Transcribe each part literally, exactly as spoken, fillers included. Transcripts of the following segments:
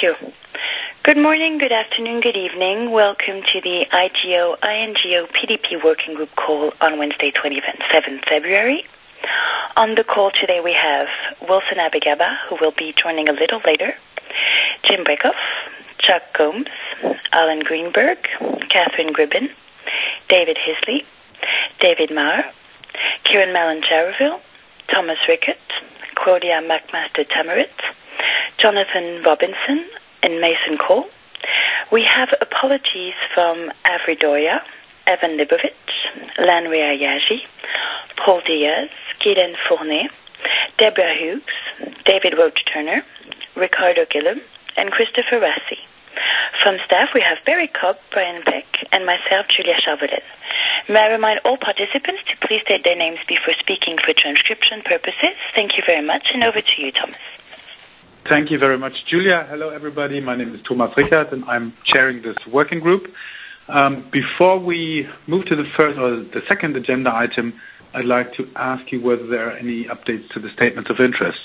you. Good morning, good afternoon, good evening. Welcome to the I G O I N G O P D P Working Group call on Wednesday, twenty-seventh February. On the call today we have Wilson Abigaba, who will be joining a little later, Jim Brekoff, Chuck Combs, Alan Greenberg, Catherine Gribben, David Hisley, David Maher, Kieran Mallon-Charreville, Thomas Rickett, Claudia McMaster-Tamarit, Jonathan Robinson, and Mason Cole. We have apologies from Avri Doria, Evan Libovich, Lanre Ayaji, Paul Diaz, Gideon Fournet, Deborah Hughes, David Roach-Turner, Ricardo Gillum, and Christopher Rassi. From staff, we have Barry Cobb, Brian Peck, and myself, Julia Charvelet. May I remind all participants to please state their names before speaking for transcription purposes. Thank you very much, and over to you, Thomas. Thank you very much, Julia. Hello, everybody. My name is Thomas Rickert, and I'm chairing this working group. Um, before we move to the first or the second agenda item, I'd like to ask you whether there are any updates to the statements of interest.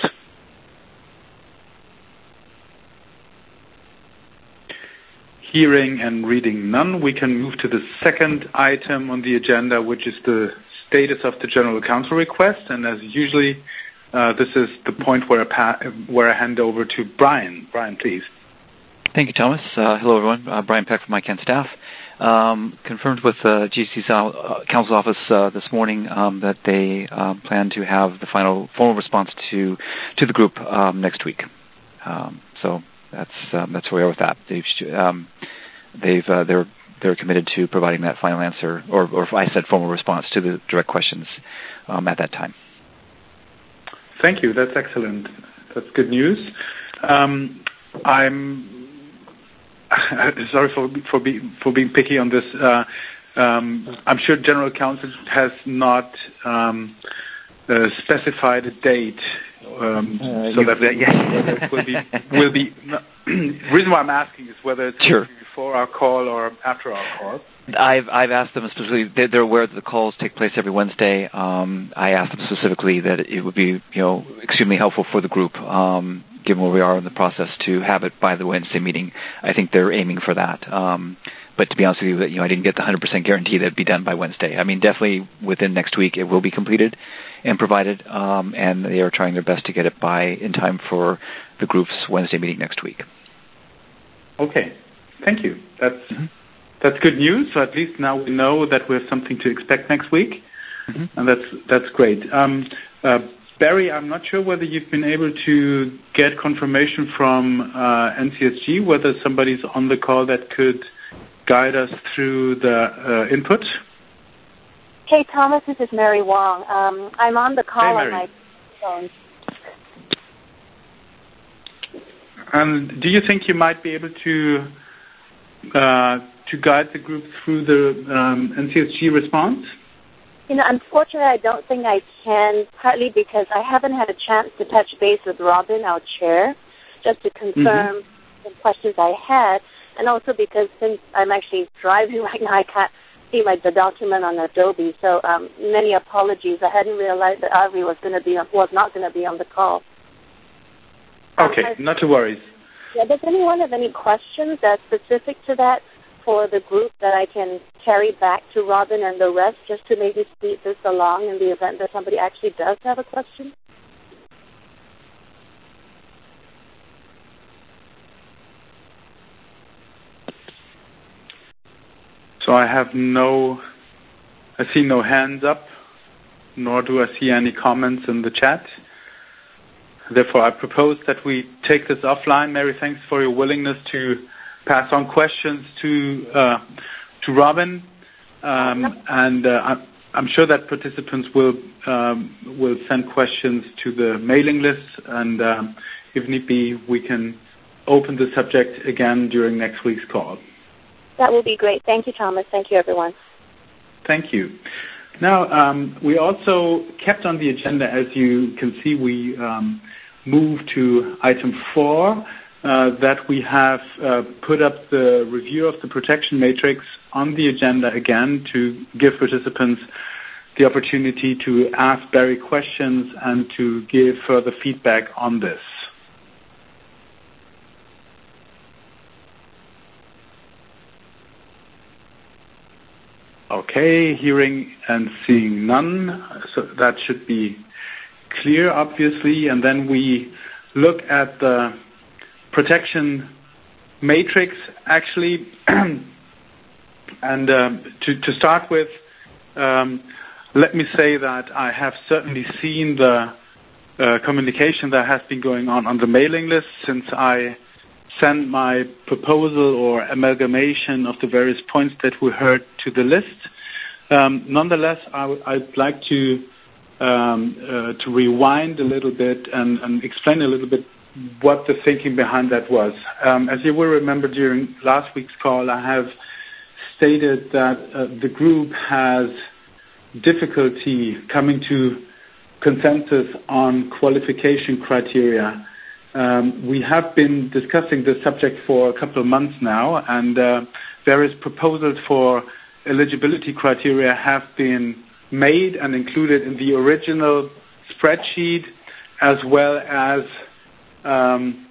Hearing and reading none, we can move to the second item on the agenda, which is the status of the General Counsel request. And as usually, uh, this is the point where I, pa- where I hand over to Brian. Brian, please. Thank you, Thomas. Uh, hello, everyone. Uh, Brian Peck from ICANN staff. Um, confirmed with the uh, G C C uh, Council office uh, this morning um, that they uh, plan to have the final formal response to to the group um, next week. Um, so. That's um, that's where we are with that. They've um, they've uh, they're they're committed to providing that final answer, or or I said formal response to the direct questions um, at that time. Thank you. That's excellent. That's good news. Um, I'm sorry for for being for being picky on this. Uh, um, I'm sure General Counsel has not um, uh, specified a date. Um, uh, so that yes. whether it will be will be. No, the reason why I'm asking is whether it's sure. before our call or after our call. I've I've asked them specifically. They're, they're aware that the calls take place every Wednesday. Um, I asked them specifically that it would be you know extremely helpful for the group, um, given where we are in the process, to have it by the Wednesday meeting. I think they're aiming for that. Um, but to be honest with you, that you know I didn't get the one hundred percent guarantee that it'd be done by Wednesday. I mean, definitely within next week it will be completed and provided, um, and they are trying their best to get it by in time for the group's Wednesday meeting next week. Okay, thank you. That's mm-hmm. that's good news. So at least now we know that we have something to expect next week, mm-hmm. and that's that's great. Um, uh, Barry, I'm not sure whether you've been able to get confirmation from uh, N C S G whether somebody's on the call that could guide us through the uh, input. Hey, Thomas, this is Mary Wong. Um, I'm on the call hey, on my phone. And do you think you might be able to uh, to guide the group through the um, N C S G response? You know, unfortunately, I don't think I can, partly because I haven't had a chance to touch base with Robin, our chair, just to confirm mm-hmm. the questions I had, and also because since I'm actually driving right now, I can't see my the document on Adobe. So um, many apologies. I hadn't realized that Avi was going to be on, was not going to be on the call. Okay, um, not to worry. Yeah, does anyone have any questions that's specific to that for the group that I can carry back to Robin and the rest, just to maybe speed this along in the event that somebody actually does have a question? So I have no, I see no hands up, nor do I see any comments in the chat. Therefore, I propose that we take this offline. Mary, thanks for your willingness to pass on questions to uh, to Robin, um, and uh, I'm, I'm sure that participants will um, will send questions to the mailing list, and um, if need be, we can open the subject again during next week's call. That will be great. Thank you, Thomas. Thank you, everyone. Thank you. Now, um, we also kept on the agenda, as you can see, we um, moved to item four, uh, that we have uh, put up the review of the protection matrix on the agenda again to give participants the opportunity to ask Barry questions and to give further feedback on this. Okay, hearing and seeing none, so that should be clear, obviously. And then we look at the protection matrix, actually. And um, to, to start with, um, let me say that I have certainly seen the uh, communication that has been going on on the mailing list since I sent my proposal or amalgamation of the various points that we heard to the list. Um, nonetheless, I w- I'd like to um, uh, to rewind a little bit and, and explain a little bit what the thinking behind that was. Um, as you will remember, during last week's call, I have stated that uh, the group has difficulty coming to consensus on qualification criteria. Um, we have been discussing this subject for a couple of months now, and uh, various proposals for eligibility criteria have been made and included in the original spreadsheet, as well as um,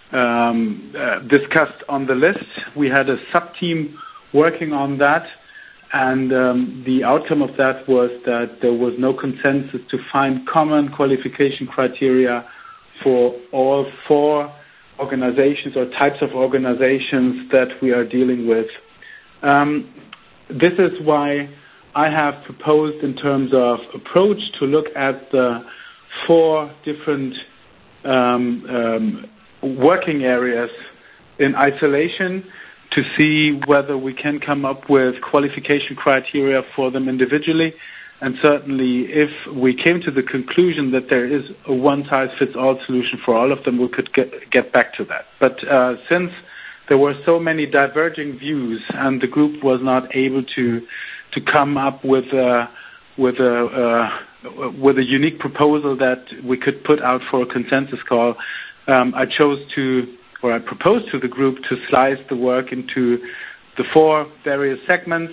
um, uh, discussed on the list. We had a sub-team working on that, and um, the outcome of that was that there was no consensus to find common qualification criteria for all four organizations or types of organizations that we are dealing with. Um, this is why I have proposed, in terms of approach, to look at the four different um, um, working areas in isolation to see whether we can come up with qualification criteria for them individually. And certainly, if we came to the conclusion that there is a one-size-fits-all solution for all of them, we could get, get back to that. But uh, since there were so many diverging views, and the group was not able to to come up with a with a uh, with a unique proposal that we could put out for a consensus call, um, I chose to, or I proposed to the group to slice the work into the four various segments,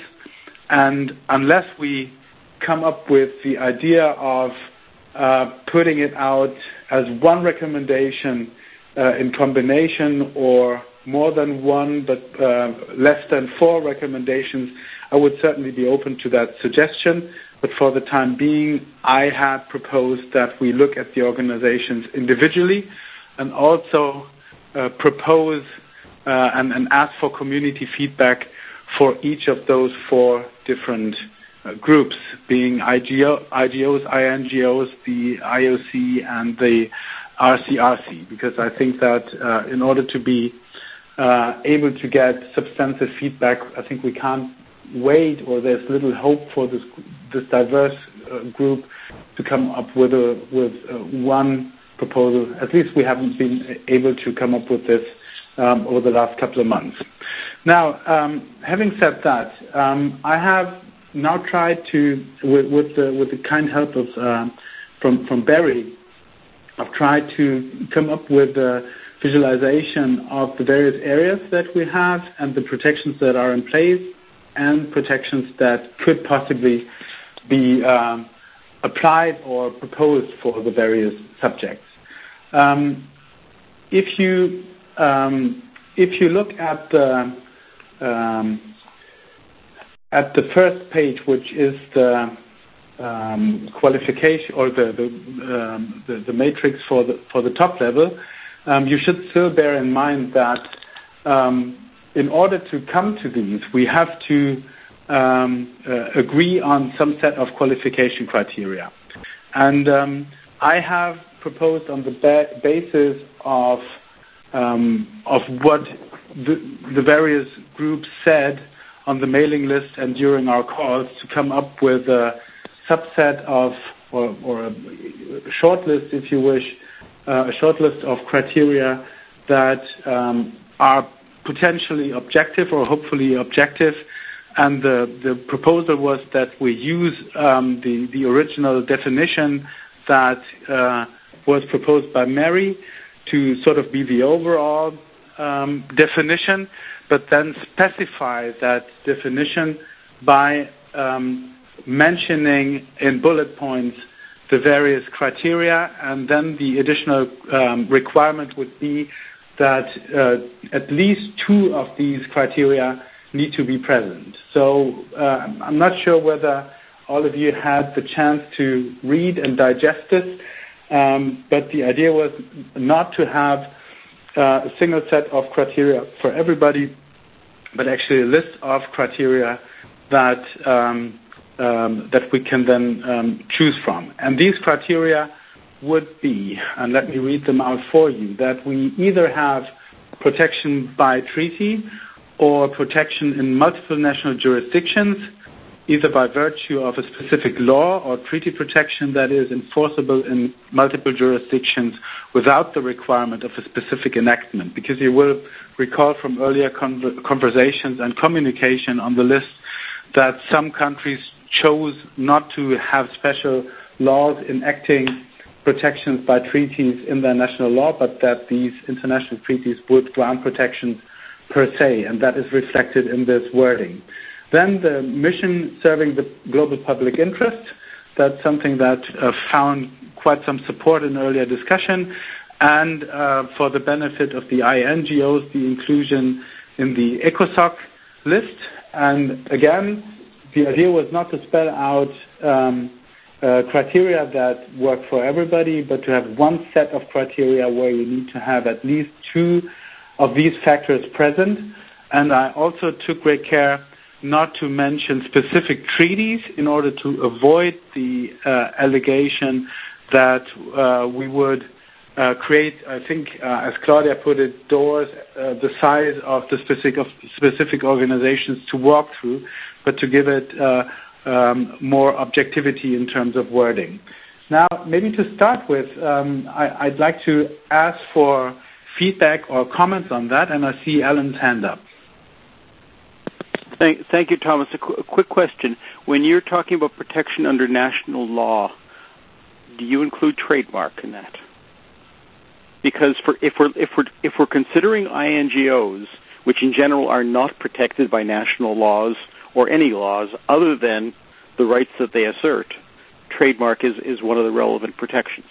and unless we come up with the idea of uh, putting it out as one recommendation uh, in combination, or more than one but uh, less than four recommendations, I would certainly be open to that suggestion. But for the time being, I had proposed that we look at the organizations individually and also uh, propose uh, and, and ask for community feedback for each of those four different uh, groups, being I G O, I G Os, I N G Os, the I O C, and the R C R C, because I think that uh, in order to be uh, able to get substantive feedback, I think we can't wait, or there's little hope for this this diverse uh, group to come up with a with uh, one proposal. At least we haven't been able to come up with this um, over the last couple of months. Now, um, having said that, um, I have now tried to, with, with the with the kind help of uh, from from Barry, I've tried to come up with a visualization of the various areas that we have and the protections that are in place, and protections that could possibly be um, applied or proposed for the various subjects. Um, if you um, if you look at the um, at the first page, which is the um, qualification or the the, um, the the matrix for the for the top level, um, you should still bear in mind that um, in order to come to these, we have to um, uh, agree on some set of qualification criteria. And um, I have proposed, on the ba- basis of um, of what the, the various groups said on the mailing list and during our calls, to come up with a subset of, or, or a short list, if you wish, uh, a short list of criteria that um, are potentially objective or hopefully objective. And the, the proposal was that we use um, the, the original definition that uh, was proposed by Mary to sort of be the overall um, definition, but then specify that definition by um, mentioning in bullet points the various criteria, and then the additional um, requirement would be that uh, at least two of these criteria need to be present. So uh, I'm not sure whether all of you had the chance to read and digest this, um, but the idea was not to have uh, a single set of criteria for everybody, but actually a list of criteria that um, um, that we can then um, choose from. And these criteria would be, and let me read them out for you, that we either have protection by treaty or protection in multiple national jurisdictions, either by virtue of a specific law or treaty protection that is enforceable in multiple jurisdictions without the requirement of a specific enactment. Because you will recall from earlier con- conversations and communication on the list that some countries chose not to have special laws enacting protections by treaties in their national law, but that these international treaties would grant protections per se, and that is reflected in this wording. Then the mission serving the global public interest, that's something that uh, found quite some support in earlier discussion, and uh, for the benefit of the I N G Os, the inclusion in the ECOSOC list. And again, the idea was not to spell out um, uh, criteria that work for everybody, but to have one set of criteria where you need to have at least two of these factors present. And I also took great care not to mention specific treaties in order to avoid the uh, allegation that uh, we would uh, create, I think, uh, as Claudia put it, doors uh, the size of the specific, of specific organizations to walk through, but to give it uh, um, more objectivity in terms of wording. Now, maybe to start with, um, I, I'd like to ask for feedback or comments on that, and I see Alan's hand up. Thank, thank you, Thomas. A, qu- a quick question. When you're talking about protection under national law, do you include trademark in that? Because for, if we're if we're if we're considering I N G Os, which in general are not protected by national laws or any laws other than the rights that they assert, trademark is, is one of the relevant protections.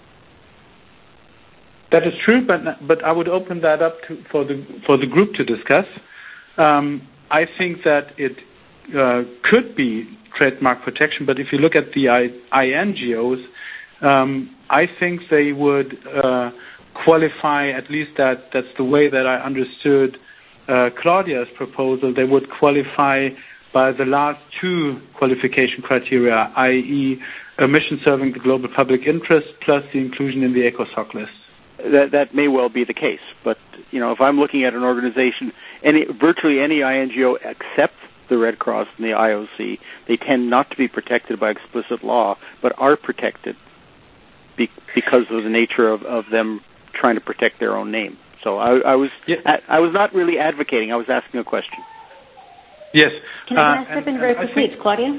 That is true, but but I would open that up to, for the for the group to discuss. Um, I think that it uh, could be trademark protection, but if you look at the I, I N G Os, um, I think they would uh, qualify, at least that, that's the way that I understood uh, Claudia's proposal, they would qualify by the last two qualification criteria, that is a mission serving the global public interest plus the inclusion in the ECOSOC list. That that may well be the case, but you know, if I'm looking at an organization, any virtually any I N G O except the Red Cross and the I O C, they tend not to be protected by explicit law, but are protected be, because of the nature of, of them trying to protect their own name. So I, I was yeah. I was not really advocating; I was asking a question. Yes. Can I, uh, can I step and, in very quickly? It's Claudia.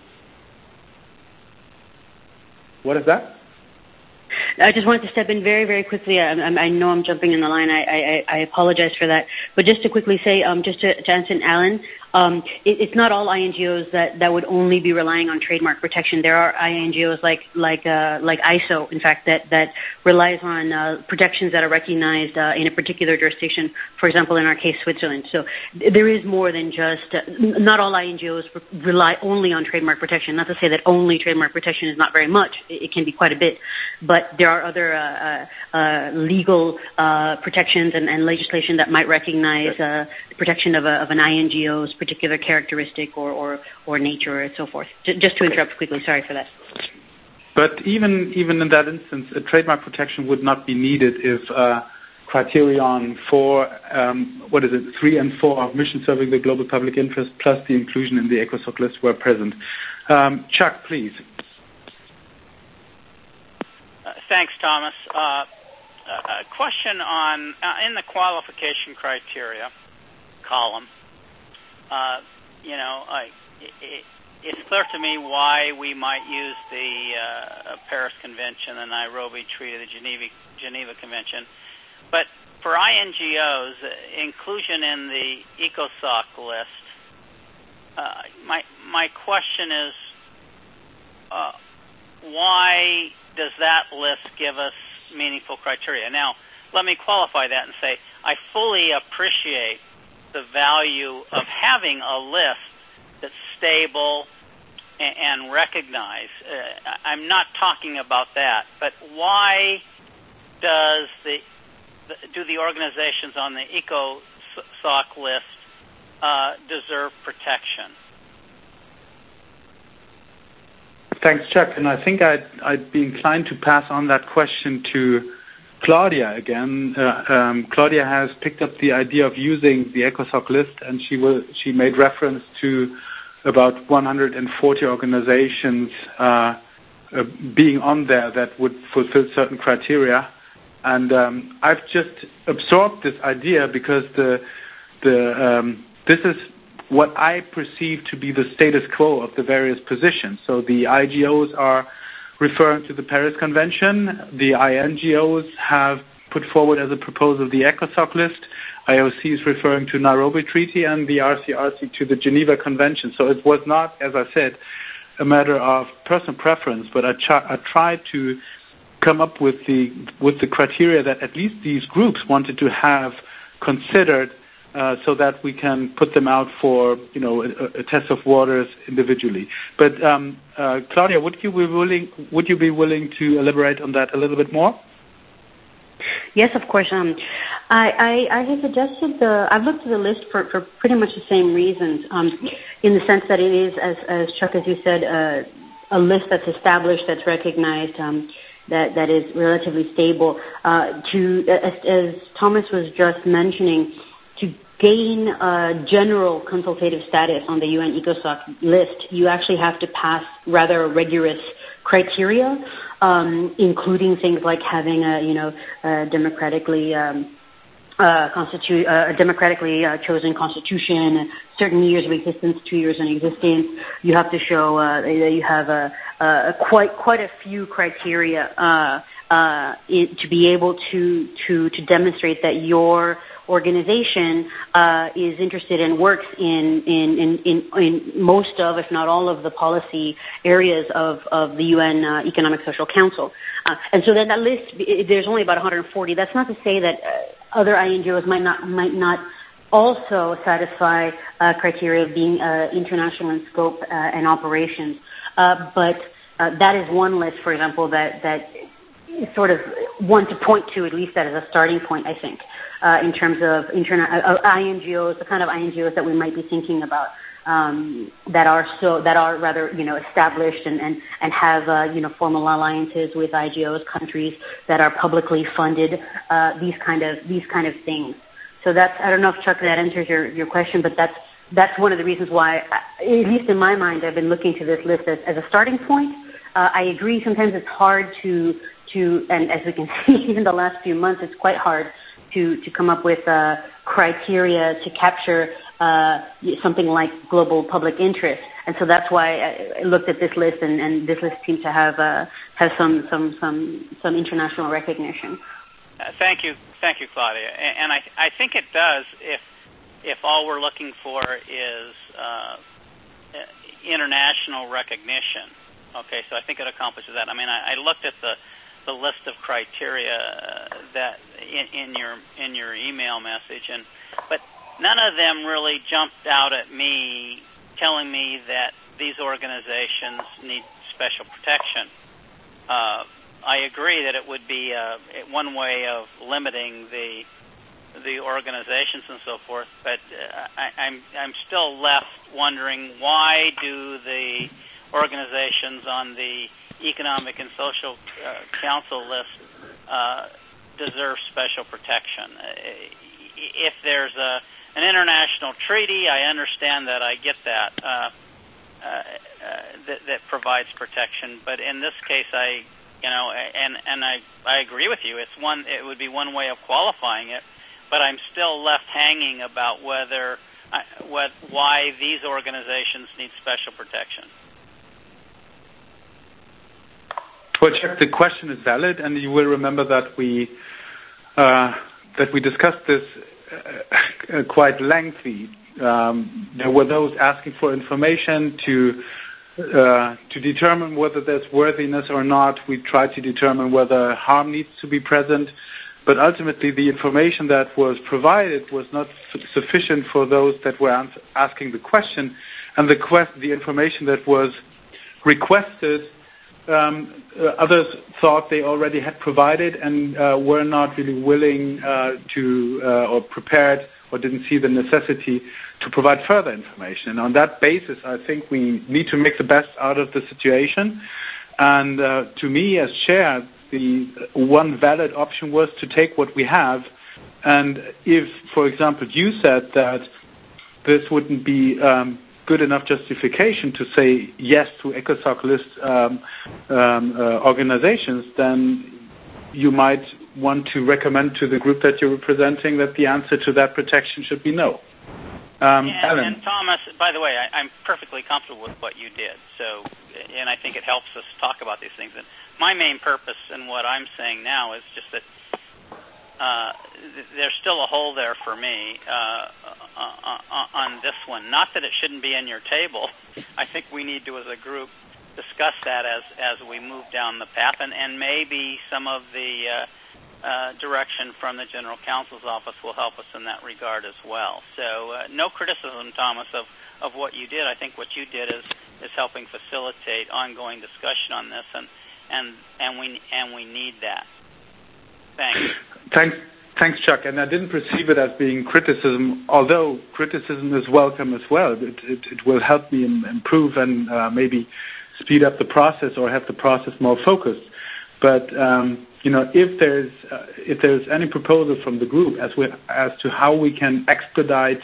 What is that? I just wanted to step in very, very quickly. I, I know I'm jumping in the line. I, I, I apologize for that. But just to quickly say, um, just to, to answer Alan, um, it, it's not all I N G Os that, that would only be relying on trademark protection. There are I N G Os like like uh, like I S O, in fact, that, that relies on uh, protections that are recognized uh, in a particular jurisdiction, for example, in our case, Switzerland. So there is more than just, uh, not all I N G Os rely only on trademark protection. Not to say that only trademark protection is not very much. It, it can be quite a bit. But there are other uh, uh, legal uh, protections and, and legislation that might recognize uh, the protection of, a, of an I N G O's particular characteristic or, or, or nature and so forth. J- just to interrupt quickly, sorry for that. But even even in that instance, a trademark protection would not be needed if uh, criterion four, um, what is it, three and four of mission serving the global public interest plus the inclusion in the ECOSOC list were present. Um, Chuck, please. Uh, thanks, Thomas. Uh, a question on, uh, in the qualification criteria column, uh, you know, I, it, it's clear to me why we might use the uh, Paris Convention, the Nairobi Treaty, the Geneva, Geneva Convention. But for I N G Os, uh, inclusion in the ECOSOC list, uh, my, my question is, uh, why does that list give us meaningful criteria? Now, let me qualify that and say I fully appreciate the value of having a list that's stable and, and recognized. Uh, I'm not talking about that, but why does the, the do the organizations on the ECOSOC list uh, deserve protection? Thanks, Chuck. And I think I'd, I'd be inclined to pass on that question to Claudia again. Uh, um, Claudia has picked up the idea of using the ECOSOC list, and she will she made reference to about one hundred forty organizations uh, uh, being on there that would fulfill certain criteria. And um, I've just absorbed this idea because the the um, this is what I perceive to be the status quo of the various positions. So the I G Os are referring to the Paris Convention. The I N G Os have put forward as a proposal the ECOSOC list. I O C is referring to Nairobi Treaty, and the R C R C to the Geneva Convention. So it was not, as I said, a matter of personal preference, but I, ch- I tried to come up with the with the criteria that at least these groups wanted to have considered, uh, so that we can put them out for, you know, a, a test of waters individually. But um, uh, Claudia, would you be willing would you be willing to elaborate on that a little bit more? Yes, of course. Um, I, I, I have suggested the. I've looked at the list for, for pretty much the same reasons. Um, in the sense that it is, as, as Chuck, as you said, uh, a list that's established, that's recognized, um, that that is relatively stable. Uh, to as, as Thomas was just mentioning, to gain a general consultative status on the U N ECOSOC list, you actually have to pass rather rigorous criteria, um, including things like having a, you know, a democratically um, uh, constitu- uh, a democratically uh, chosen constitution, certain years of existence, two years in existence. You have to show uh, that you have a, a quite quite a few criteria uh, uh, it, to be able to to to demonstrate that your organization uh, is interested and works in in, in, in in most of, if not all of, the policy areas of, of the U N uh, Economic Social Council. Uh, and so then that list, there's only about one hundred forty. That's not to say that uh, other I N G Os might not might not also satisfy uh, criteria of being uh, international in scope uh, and operations. Uh, but uh, that is one list, for example, that that is sort of one to point to, at least that is a starting point, I think. Uh, in terms of interna- uh, I N G Os, the kind of I N G Os that we might be thinking about, um, that are so that are rather, you know, established and and and have uh, you know, formal alliances with I G Os, countries that are publicly funded, uh, these kind of these kind of things. So that's, I don't know if, Chuck, that answers your, your question, but that's that's one of the reasons why, at least in my mind, I've been looking to this list as, as a starting point. Uh, I agree. Sometimes it's hard to to, and as we can see in the last few months, it's quite hard to, to come up with uh, criteria to capture uh, something like global public interest. And so that's why I looked at this list, and, and this list seems to have uh, have some some some some international recognition. Uh, thank you, thank you, Claudia. And, and I I think it does if if all we're looking for is uh, international recognition. Okay, so I think it accomplishes that. I mean, I, I looked at the the list of criteria that in, in your in your email message, and but none of them really jumped out at me telling me that these organizations need special protection. Uh, I agree that it would be uh, one way of limiting the the organizations and so forth, but uh, I, I'm I'm still left wondering, why do the organizations on the Economic and Social uh, Council list uh, deserve special protection? Uh, if there's a, an international treaty, I understand that, I get that, uh, uh, uh, that, that provides protection. But in this case, I, you know, and and I I agree with you. It's one. It would be one way of qualifying it, but I'm still left hanging about whether, uh, what, why these organizations need special protection. Well, Chuck, the question is valid, and you will remember that we uh, that we discussed this uh, quite lengthy. Um, there were those asking for information to uh, to determine whether there's worthiness or not. We tried to determine whether harm needs to be present. but ultimately the information that was provided was not f- sufficient for those that were ans- asking the question, and the, quest- the information that was requested, um, uh, others thought they already had provided and uh, were not really willing uh, to uh, or prepared or didn't see the necessity to provide further information. And on that basis, I think we need to make the best out of the situation. And uh, to me, as chair, the one valid option was to take what we have. And if, for example, you said that this wouldn't be um, good enough justification to say yes to ECOSOC list um, um, uh, organizations, then you might want to recommend to the group that you're representing that the answer to that protection should be no. Um, and, Alan. and Thomas, by the way, I, I'm perfectly comfortable with what you did. So, and I think it helps us talk about these things. And my main purpose in what I'm saying now is just that uh, th- there's still a hole there for me uh, uh, on this one. Not that it shouldn't be in your table. I think we need to, as a group, discuss that as as we move down the path, and, and maybe some of the uh, uh, direction from the General Counsel's office will help us in that regard as well. So uh, no criticism, Thomas, of, of what you did. I think what you did is, is helping facilitate ongoing discussion on this, and and, and we and we need that. Thanks. Thanks. Thanks, Chuck. And I didn't perceive it as being criticism, although criticism is welcome as well. It, it, it will help me improve and uh, maybe speed up the process or have the process more focused. But um, you know, if there's uh, if there's any proposal from the group as we, as to how we can expedite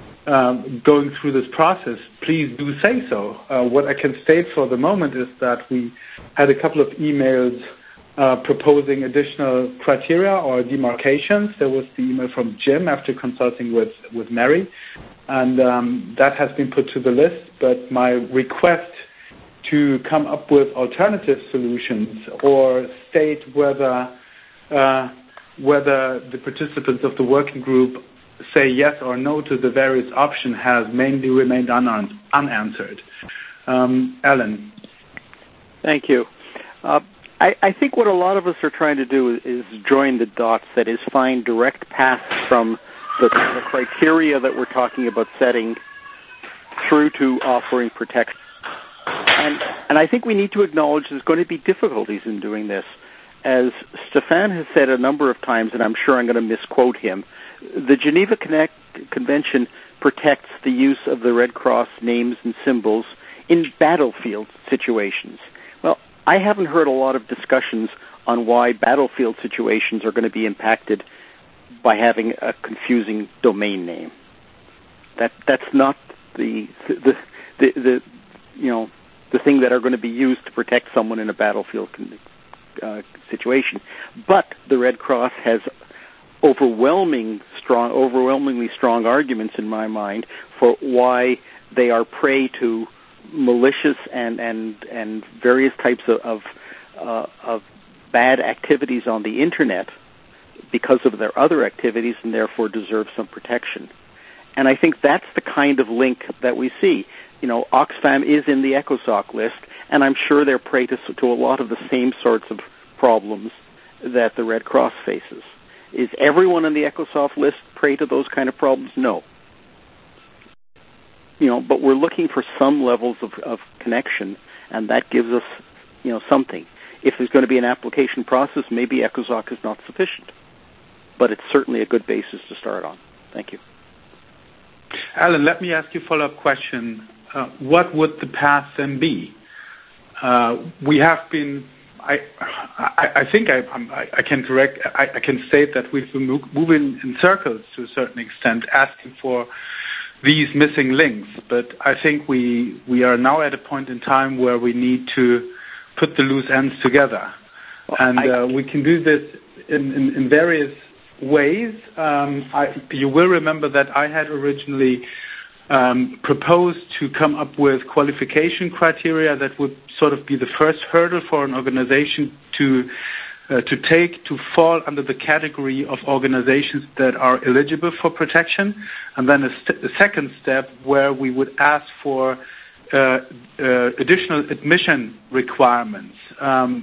um, going through this process, please do say so. Uh, what I can state for the moment is that we had a couple of emails uh, proposing additional criteria or demarcations. There was the email from Jim after consulting with with Mary, and um, that has been put to the list. But my request to come up with alternative solutions or state whether uh, whether the participants of the working group say yes or no to the various options has mainly remained un- unanswered. Um, Alan. Thank you. Uh, I, I think what a lot of us are trying to do is, is join the dots, that is, find direct paths from the, the criteria that we're talking about setting through to offering protection. And, and I think we need to acknowledge there's going to be difficulties in doing this. As Stefan has said a number of times, and I'm sure I'm going to misquote him, the Geneva Connect Convention protects the use of the Red Cross names and symbols in battlefield situations. Well, I haven't heard a lot of discussions on why battlefield situations are going to be impacted by having a confusing domain name. That that's not the the the, the you know the thing that are going to be used to protect someone in a battlefield uh, situation. But the Red Cross has overwhelming strong, overwhelmingly strong arguments in my mind for why they are prey to malicious and and, and various types of of, uh, of bad activities on the internet because of their other activities, and therefore deserve some protection. And I think that's the kind of link that we see. You know, Oxfam is in the ECOSOC list, and I'm sure they're prey to, to a lot of the same sorts of problems that the Red Cross faces. Is everyone on the ECOSOC list prey to those kind of problems? No. You know, but we're looking for some levels of, of connection, and that gives us, you know, something. If there's going to be an application process, maybe ECOSOC is not sufficient. But it's certainly a good basis to start on. Thank you. Alan, let me ask you a follow-up question. Uh, what would the path then be? Uh, we have been, I, I, I think I, I, I can correct, I, I can state that we've been moving in circles to a certain extent, asking for these missing links. But I think we we are now at a point in time where we need to put the loose ends together, well, and I, uh, we can do this in, in, in various ways. Um, I, you will remember that I had originally um, proposed to come up with qualification criteria that would sort of be the first hurdle for an organization to uh, to take to fall under the category of organizations that are eligible for protection, and then a, st- a second step where we would ask for uh, uh, additional admission requirements. Um,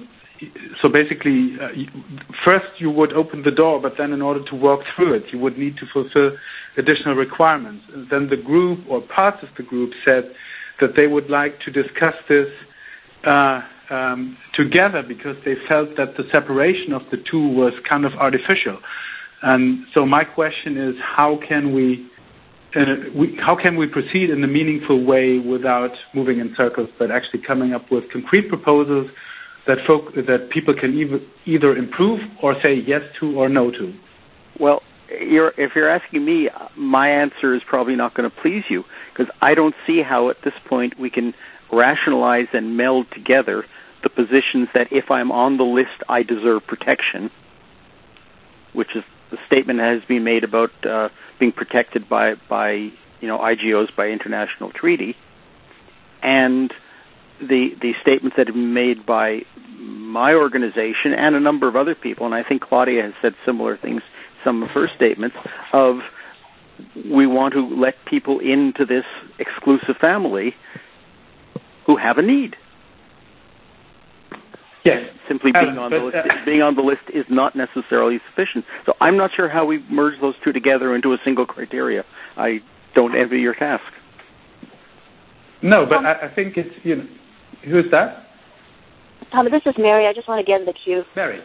so basically, uh, first you would open the door, but then in order to walk through it, you would need to fulfill additional requirements. And then the group or parts of the group said that they would like to discuss this uh, um, together because they felt that the separation of the two was kind of artificial. And so my question is, how can we, uh, we how can we proceed in a meaningful way without moving in circles, but actually coming up with concrete proposals that folk, that people can either, either improve or say yes to or no to? Well, you're, if you're asking me, my answer is probably not going to please you, because I don't see how at this point we can rationalize and meld together the positions that if I'm on the list, I deserve protection, which is the statement that has been made about uh, being protected by, by you know, I G Os by international treaty, and the the statements that have been made by my organization and a number of other people, and I think Claudia has said similar things, some of her statements, of we want to let people into this exclusive family who have a need. Yes. Simply being on, but, the list, uh, being on the list is not necessarily sufficient. So I'm not sure how we merge those two together into a single criteria. I don't envy your task. No, but um, I, I think it's, you know, who's that? Tom, this is Mary. I just want to get in the queue. Mary.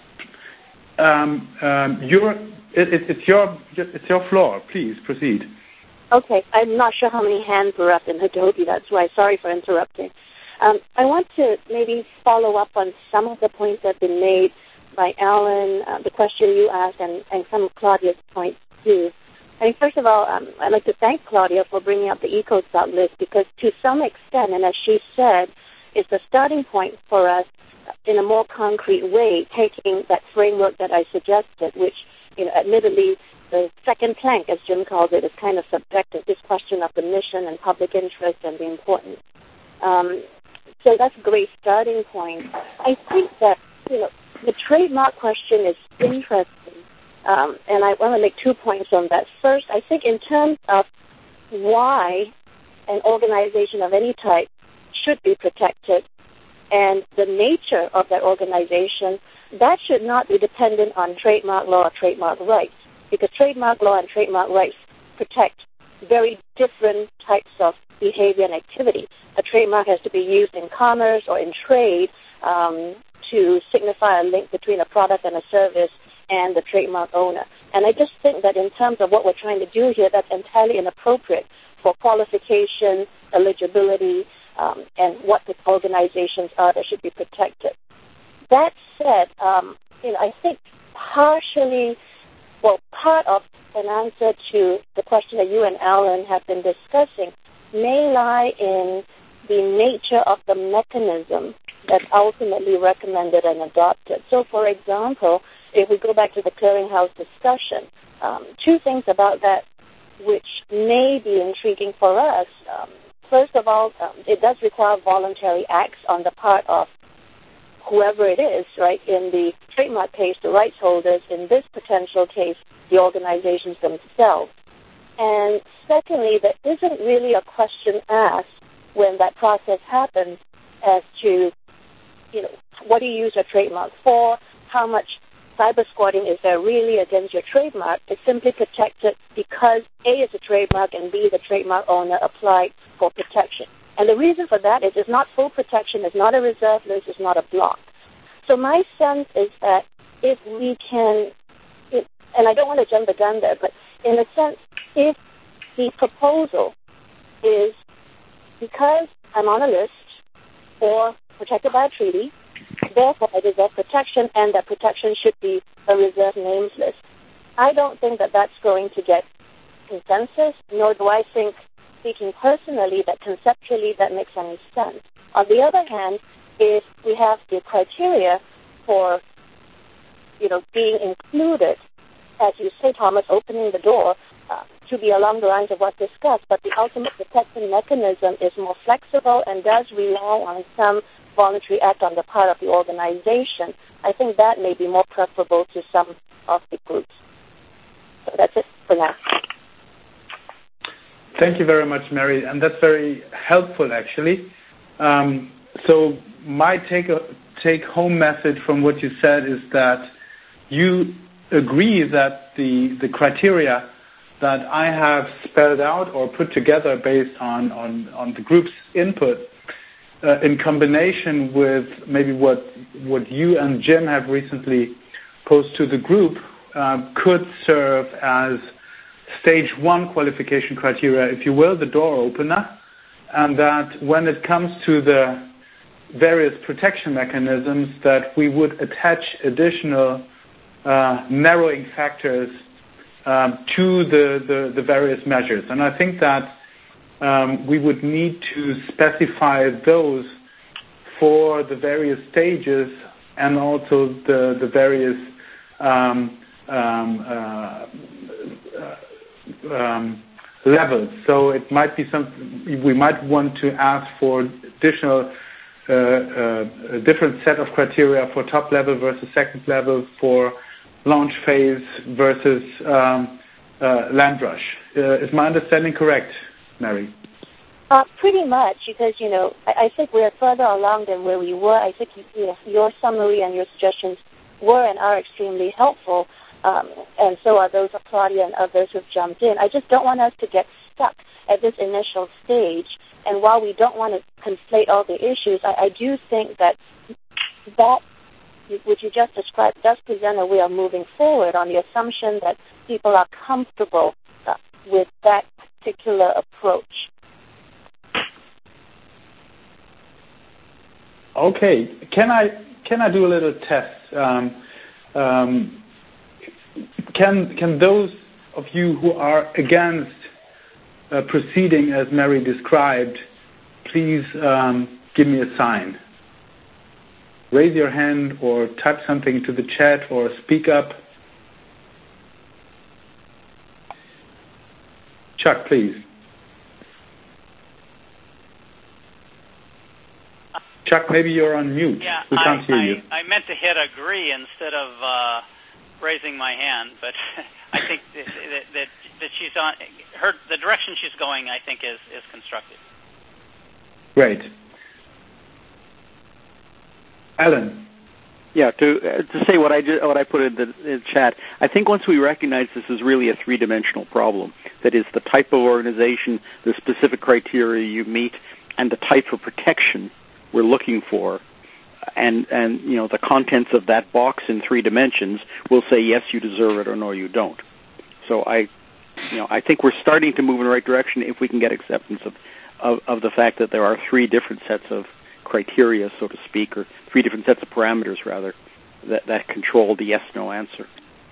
Um, um, you're, it, it, it's your it's your floor. Please proceed. Okay. I'm not sure how many hands were up in Adobe. That's why. Sorry for interrupting. Um, I want to maybe follow up on some of the points that have been made by Alan, uh, the question you asked, and, and some of Claudia's points too. I mean, first of all, um, I'd like to thank Claudia for bringing up the EcoScout list because to some extent, and as she said, it's a starting point for us in a more concrete way, taking that framework that I suggested, which, you know, admittedly, the second plank, as Jim calls it, is kind of subjective, this question of the mission and public interest and the importance. Um, so that's a great starting point. I think that, you know, the trademark question is interesting, um, and I want to make two points on that. First, I think in terms of why an organization of any type should be protected and the nature of that organization, that should not be dependent on trademark law or trademark rights, because trademark law and trademark rights protect very different types of behavior and activity. A trademark has to be used in commerce or in trade um, to signify a link between a product and a service and the trademark owner. And I just think that in terms of what we're trying to do here, that's entirely inappropriate for qualification, eligibility, um, and what the organizations are that should be protected. That said, um, you know, I think partially, well, part of an answer to the question that you and Alan have been discussing may lie in the nature of the mechanism that's ultimately recommended and adopted. So, for example, if we go back to the clearinghouse discussion, um, two things about that which may be intriguing for us. Um, first of all, um, it does require voluntary acts on the part of whoever it is, right? In the trademark case, the rights holders. In this potential case, the organizations themselves. And secondly, there isn't really a question asked when that process happens as to, you know, what do you use a trademark for? How much cyber squatting is there really against your trademark? It's simply protected because A is a trademark and B, the trademark owner applied for protection. And the reason for that is it's not full protection, it's not a reserve list, it's not a block. So my sense is that if we can, it, and I don't want to jump the gun there, but in a sense, if the proposal is because I'm on a list or protected by a treaty, therefore I deserve protection, and that protection should be a reserved names list. I don't think that that's going to get consensus, nor do I think, speaking personally, that conceptually that makes any sense. On the other hand, if we have the criteria for, you know, being included, as you say, Thomas, opening the door uh, to be along the lines of what's discussed, but the ultimate protection mechanism is more flexible and does rely on some voluntary act on the part of the organization, I think that may be more preferable to some of the groups. So that's it for now. Thank you very much, Mary, and that's very helpful, actually. Um, so my take take-home message from what you said is that you agree that the, the criteria that I have spelled out or put together based on, on, on the group's input, uh, in combination with maybe what what you and Jim have recently posed to the group, uh, could serve as stage one qualification criteria, if you will, the door opener, and that when it comes to the various protection mechanisms, that we would attach additional uh, narrowing factors um, to the, the, the various measures. And I think that um, we would need to specify those for the various stages and also the, the various um, um, uh, uh, um, levels. So it might be something we might want to ask for additional uh, uh, a different set of criteria for top level versus second level, for launch phase versus um, uh, land rush. Uh, is my understanding correct, Mary? Uh, pretty much, because, you know, I, I think we're further along than where we were. I think, you know, your summary and your suggestions were and are extremely helpful, um, and so are those of Claudia and others who've jumped in. I just don't want us to get stuck at this initial stage, and while we don't want to conflate all the issues, I, I do think that that which you just described does present a way of moving forward on the assumption that people are comfortable uh, with that particular approach. Okay, can I can I do a little test? Um, um, can can those of you who are against uh, proceeding as Mary described, please um, give me a sign? Raise your hand or type something to the chat or speak up. Chuck, please. Chuck, maybe you're on mute. Yeah, we can't I, hear I, you. I meant to hit agree instead of uh, raising my hand, but I think that, that that she's on her the direction she's going. I think is is constructive. Great. Alan. Yeah, to uh, to say what I did, what I put in the, in the chat, I think once we recognize this is really a three-dimensional problem, that is the type of organization, the specific criteria you meet, and the type of protection we're looking for, and and you know the contents of that box in three dimensions will say yes, you deserve it, or no, you don't. So I, you know, I think we're starting to move in the right direction if we can get acceptance of of, of the fact that there are three different sets of criteria, so to speak, or three different sets of parameters, rather, that, that control the yes-no answer.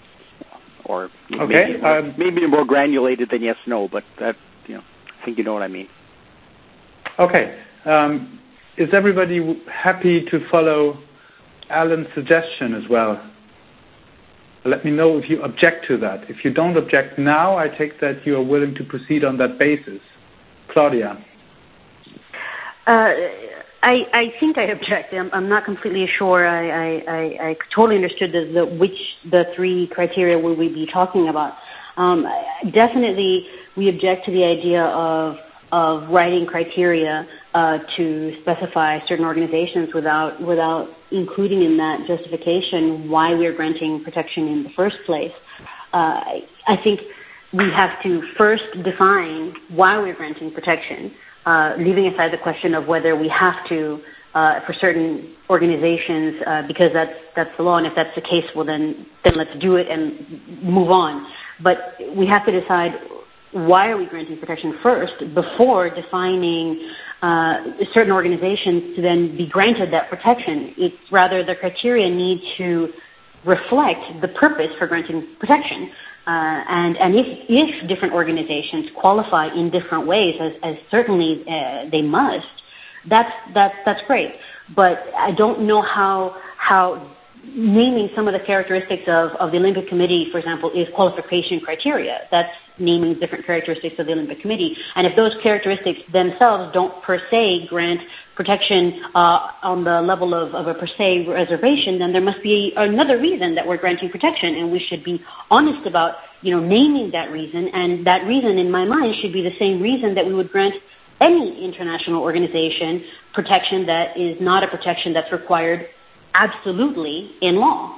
Or okay, maybe, more, um, maybe more granulated than yes-no, but that, you know, I think you know what I mean. Okay. Um, is everybody happy to follow Alan's suggestion as well? Let me know if you object to that. If you don't object now, I take that you are willing to proceed on that basis. Claudia. Uh, I, I think I object. I'm, I'm not completely sure. I, I, I, I totally understood the, the which the three criteria will we be talking about. Um, definitely, we object to the idea of of writing criteria uh, to specify certain organizations without without including in that justification why we are granting protection in the first place. Uh, I think we have to first define why we're granting protection. Uh, leaving aside the question of whether we have to uh, for certain organizations uh, because that's that's the law, and if that's the case, well then then let's do it and move on. But we have to decide why are we granting protection first before defining uh, certain organizations to then be granted that protection. It's rather the criteria need to reflect the purpose for granting protection. Uh, and and if, if different organizations qualify in different ways, as, as certainly uh, they must, that's that's that's great. But I don't know how how naming some of the characteristics of, of the Olympic Committee, for example, is qualification criteria. That's naming different characteristics of the Olympic Committee. And if those characteristics themselves don't per se grant protection uh, on the level of, of a per se reservation, then there must be another reason that we're granting protection, and we should be honest about, you know, naming that reason. And that reason, in my mind, should be the same reason that we would grant any international organization protection that is not a protection that's required absolutely in law.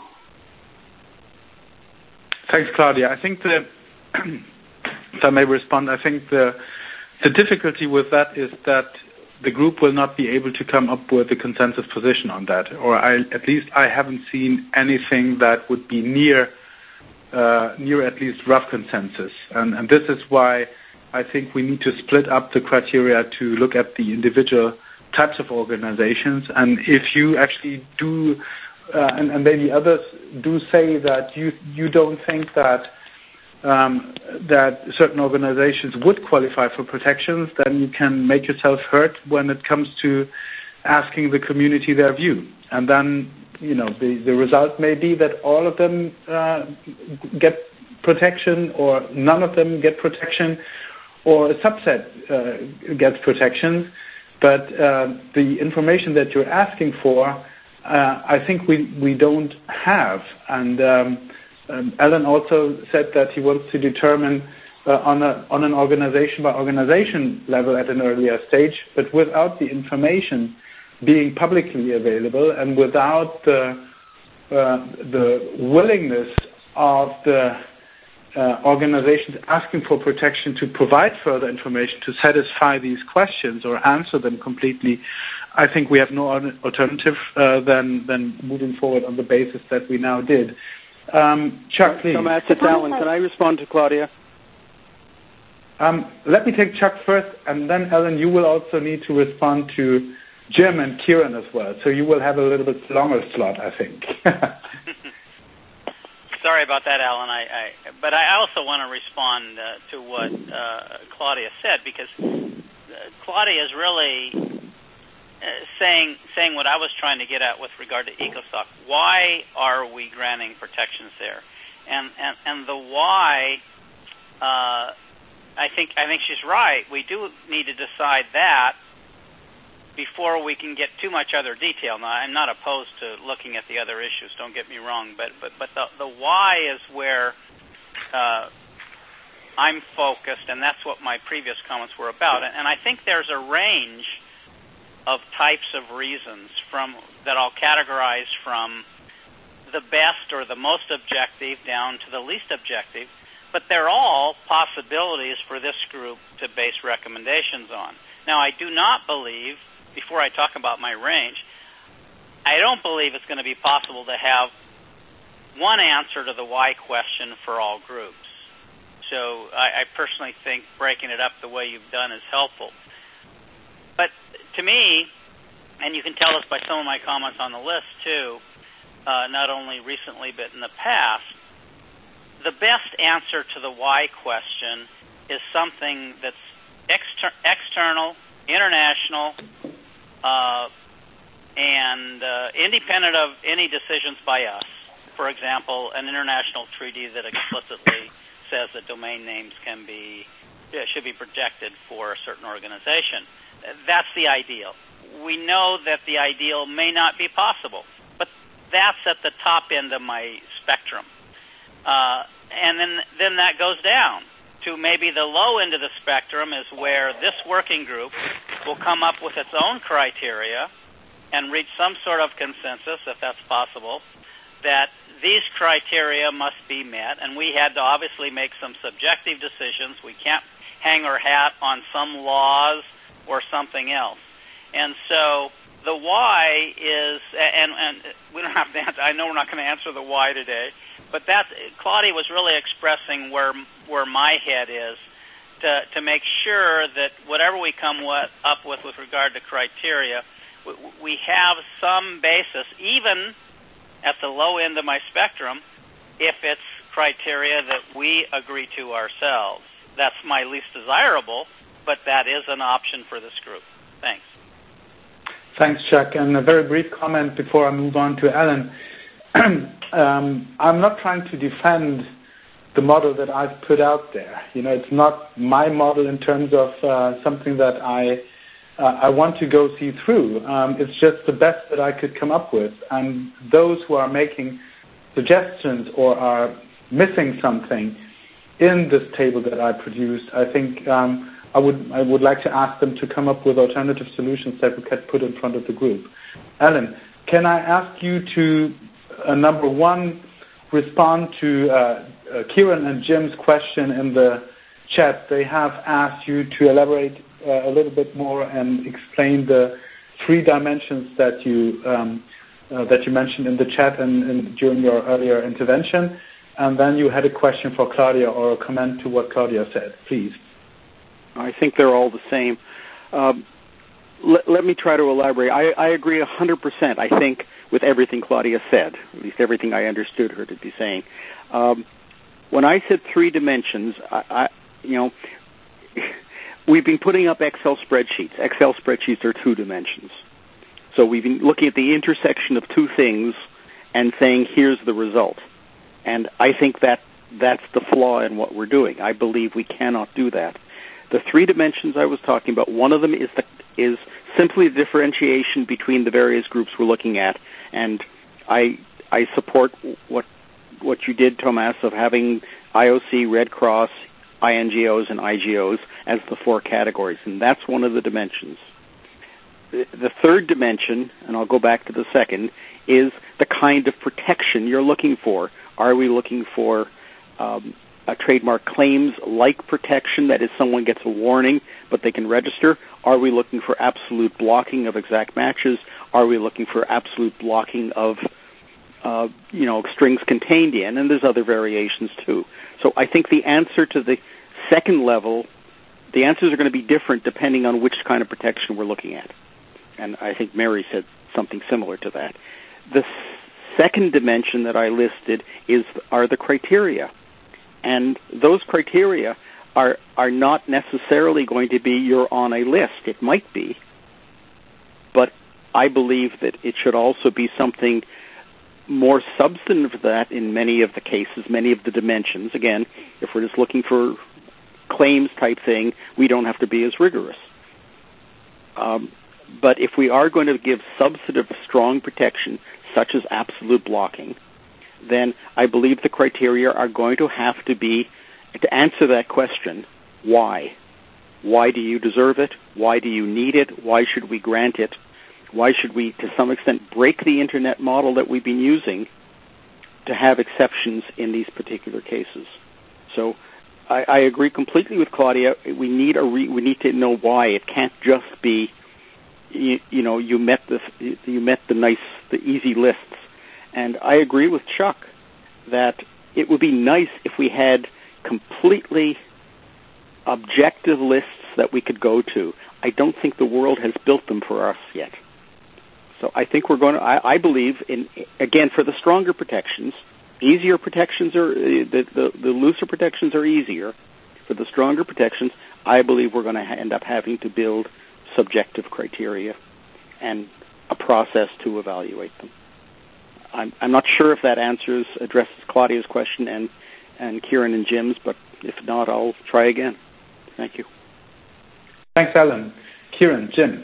Thanks, Claudia. I think the, if I may respond, I think the the difficulty with that is that the group will not be able to come up with a consensus position on that, or I, at least I haven't seen anything that would be near, uh, near at least rough consensus. And, and this is why I think we need to split up the criteria to look at the individual types of organizations. And if you actually do, uh, and, and maybe others do say that you you don't think that um, that certain organizations would qualify for protections, then you can make yourself heard when it comes to asking the community their view. And then, you know, the, the result may be that all of them uh, get protection, or none of them get protection, or a subset uh, gets protection. But uh, the information that you're asking for, uh, I think we, we don't have. And um, um, Alan also said that he wants to determine uh, on, a, on an organization by organization level at an earlier stage, but without the information being publicly available and without the, uh, the willingness of the Uh, organizations asking for protection to provide further information to satisfy these questions or answer them completely, I think we have no alternative uh, than than moving forward on the basis that we now did. Um, Chuck, please. Thomas, it's Alan. Can I respond to Claudia? Um, let me take Chuck first, and then, Alan, you will also need to respond to Jim and Kieran as well. So you will have a little bit longer slot, I think. Sorry about that, Alan. I, I, but I also want to respond uh, to what uh, Claudia said, because uh, Claudia is really uh, saying saying what I was trying to get at with regard to ECOSOC. Why are we granting protections there? And and, and the why, uh, I think I think she's right. We do need to decide that before we can get too much other detail. Now, I'm not opposed to looking at the other issues, don't get me wrong, but but, but the, the why is where uh, I'm focused, and that's what my previous comments were about. And, and I think there's a range of types of reasons from that I'll categorize from the best or the most objective down to the least objective, but they're all possibilities for this group to base recommendations on. Now, I do not believe, before I talk about my range, I don't believe it's going to be possible to have one answer to the why question for all groups. So I, I personally think breaking it up the way you've done is helpful. But to me, and you can tell this by some of my comments on the list too, uh, not only recently but in the past, the best answer to the why question is something that's exter- external, international, Uh, and uh, independent of any decisions by us. For example, an international treaty that explicitly says that domain names can be uh, should be protected for a certain organization. That's the ideal. We know that the ideal may not be possible, but that's at the top end of my spectrum. Uh, and then then that goes down to maybe the low end of the spectrum is where this working group will come up with its own criteria and reach some sort of consensus, if that's possible, that these criteria must be met, and we had to obviously make some subjective decisions. We can't hang our hat on some laws or something else. And so the why is, and, and we don't have to answer, I know we're not going to answer the why today, but that Claudia was really expressing where where my head is, to to make sure that whatever we come with, up with with regard to criteria, we, we have some basis, even at the low end of my spectrum, if it's criteria that we agree to ourselves. That's my least desirable, but that is an option for this group. Thanks. Thanks, Chuck. And a very brief comment before I move on to Alan. um, I'm not trying to defend the model that I've put out there. You know, it's not my model in terms of uh, something that I uh, I want to go see through. Um, it's just the best that I could come up with. And those who are making suggestions or are missing something in this table that I produced, I think um, I would I would like to ask them to come up with alternative solutions that we could put in front of the group. Alan, can I ask you to, uh, number one, respond to uh, uh, Kieran and Jim's question in the chat? They have asked you to elaborate uh, a little bit more and explain the three dimensions that you um, uh, that you mentioned in the chat and, and during your earlier intervention. And then you had a question for Claudia or a comment to what Claudia said. Please. I think they're all the same. Um, let, let me try to elaborate. I, I agree one hundred percent, I think, with everything Claudia said, at least everything I understood her to be saying. Um, when I said three dimensions, I, I, you know, we've been putting up Excel spreadsheets. Excel spreadsheets are two dimensions. So we've been looking at the intersection of two things and saying, here's the result. And I think that that's the flaw in what we're doing. I believe we cannot do that. The three dimensions I was talking about, one of them is the, is simply the differentiation between the various groups we're looking at. And I I support what what you did, Thomas, of having I O C, Red Cross, I N G Os, and I G Os as the four categories. And that's one of the dimensions. The third dimension, and I'll go back to the second, is the kind of protection you're looking for. Are we looking for um, a trademark claims like protection, that is someone gets a warning but they can register? Are we looking for absolute blocking of exact matches? Are we looking for absolute blocking of uh, you know, strings contained in? And there's other variations too. So I think the answer to the second level, the answers are going to be different depending on which kind of protection we're looking at. And I think Mary said something similar to that. The second dimension that I listed is are the criteria. And those criteria are are not necessarily going to be you're on a list. It might be. But I believe that it should also be something more substantive than that in many of the cases, many of the dimensions. Again, if we're just looking for claims type thing, we don't have to be as rigorous. Um, but if we are going to give substantive strong protection, such as absolute blocking, then I believe the criteria are going to have to be, to answer that question, why? Why do you deserve it? Why do you need it? Why should we grant it? Why should we, to some extent, break the Internet model that we've been using to have exceptions in these particular cases? So I, I agree completely with Claudia. We need a re, we need to know why. It can't just be, you, you know, you met the you met the nice, the easy lists. And I agree with Chuck that it would be nice if we had completely objective lists that we could go to. I don't think the world has built them for us yet. So I think we're going to, I, I believe, in again, for the stronger protections, easier protections are, the, the, the looser protections are easier. For the stronger protections, I believe we're going to ha- end up having to build subjective criteria and a process to evaluate them. I'm, I'm not sure if that answers, addresses Claudia's question and, and Kieran and Jim's, but if not, I'll try again. Thank you. Thanks, Alan. Kieran, Jim.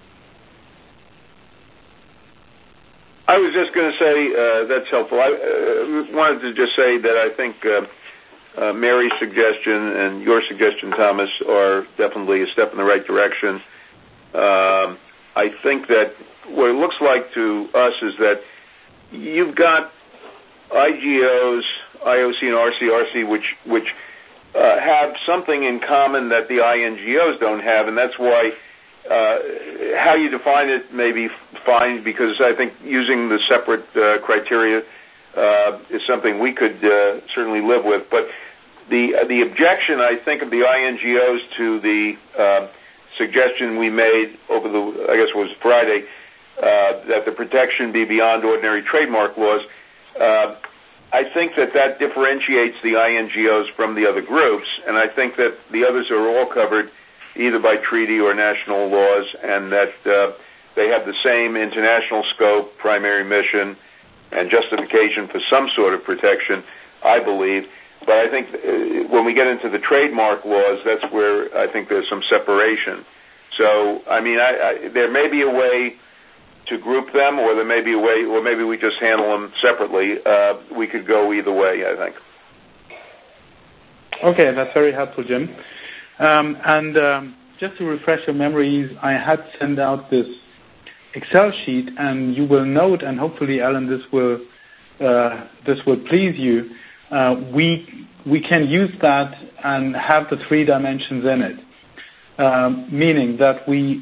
I was just going to say uh, that's helpful. I uh, wanted to just say that I think uh, uh, Mary's suggestion and your suggestion, Thomas, are definitely a step in the right direction. Um, I think that what it looks like to us is that you've got I G Os, I O C and R C R C, which which uh, have something in common that the I N G Os don't have, and that's why uh, how you define it may be fine, because I think using the separate uh, criteria uh, is something we could uh, certainly live with. But the uh, the objection, I think, of the I N G Os to the uh, suggestion we made over the, I guess it was Friday, uh, that the protection be beyond ordinary trademark laws, uh, I think that that differentiates the I N G Os from the other groups, and I think that the others are all covered either by treaty or national laws, and that uh, they have the same international scope, primary mission, and justification for some sort of protection, I believe. But I think uh, when we get into the trademark laws, that's where I think there's some separation. So, I mean, I, I, there may be a way to group them, or there may be a way, or maybe we just handle them separately. Uh, we could go either way, I think. Okay, that's very helpful, Jim. Um, and um, just to refresh your memories, I had sent out this Excel sheet, and you will note, and hopefully, Alan, this will uh, this will please you. Uh, we we can use that and have the three dimensions in it, um, meaning that we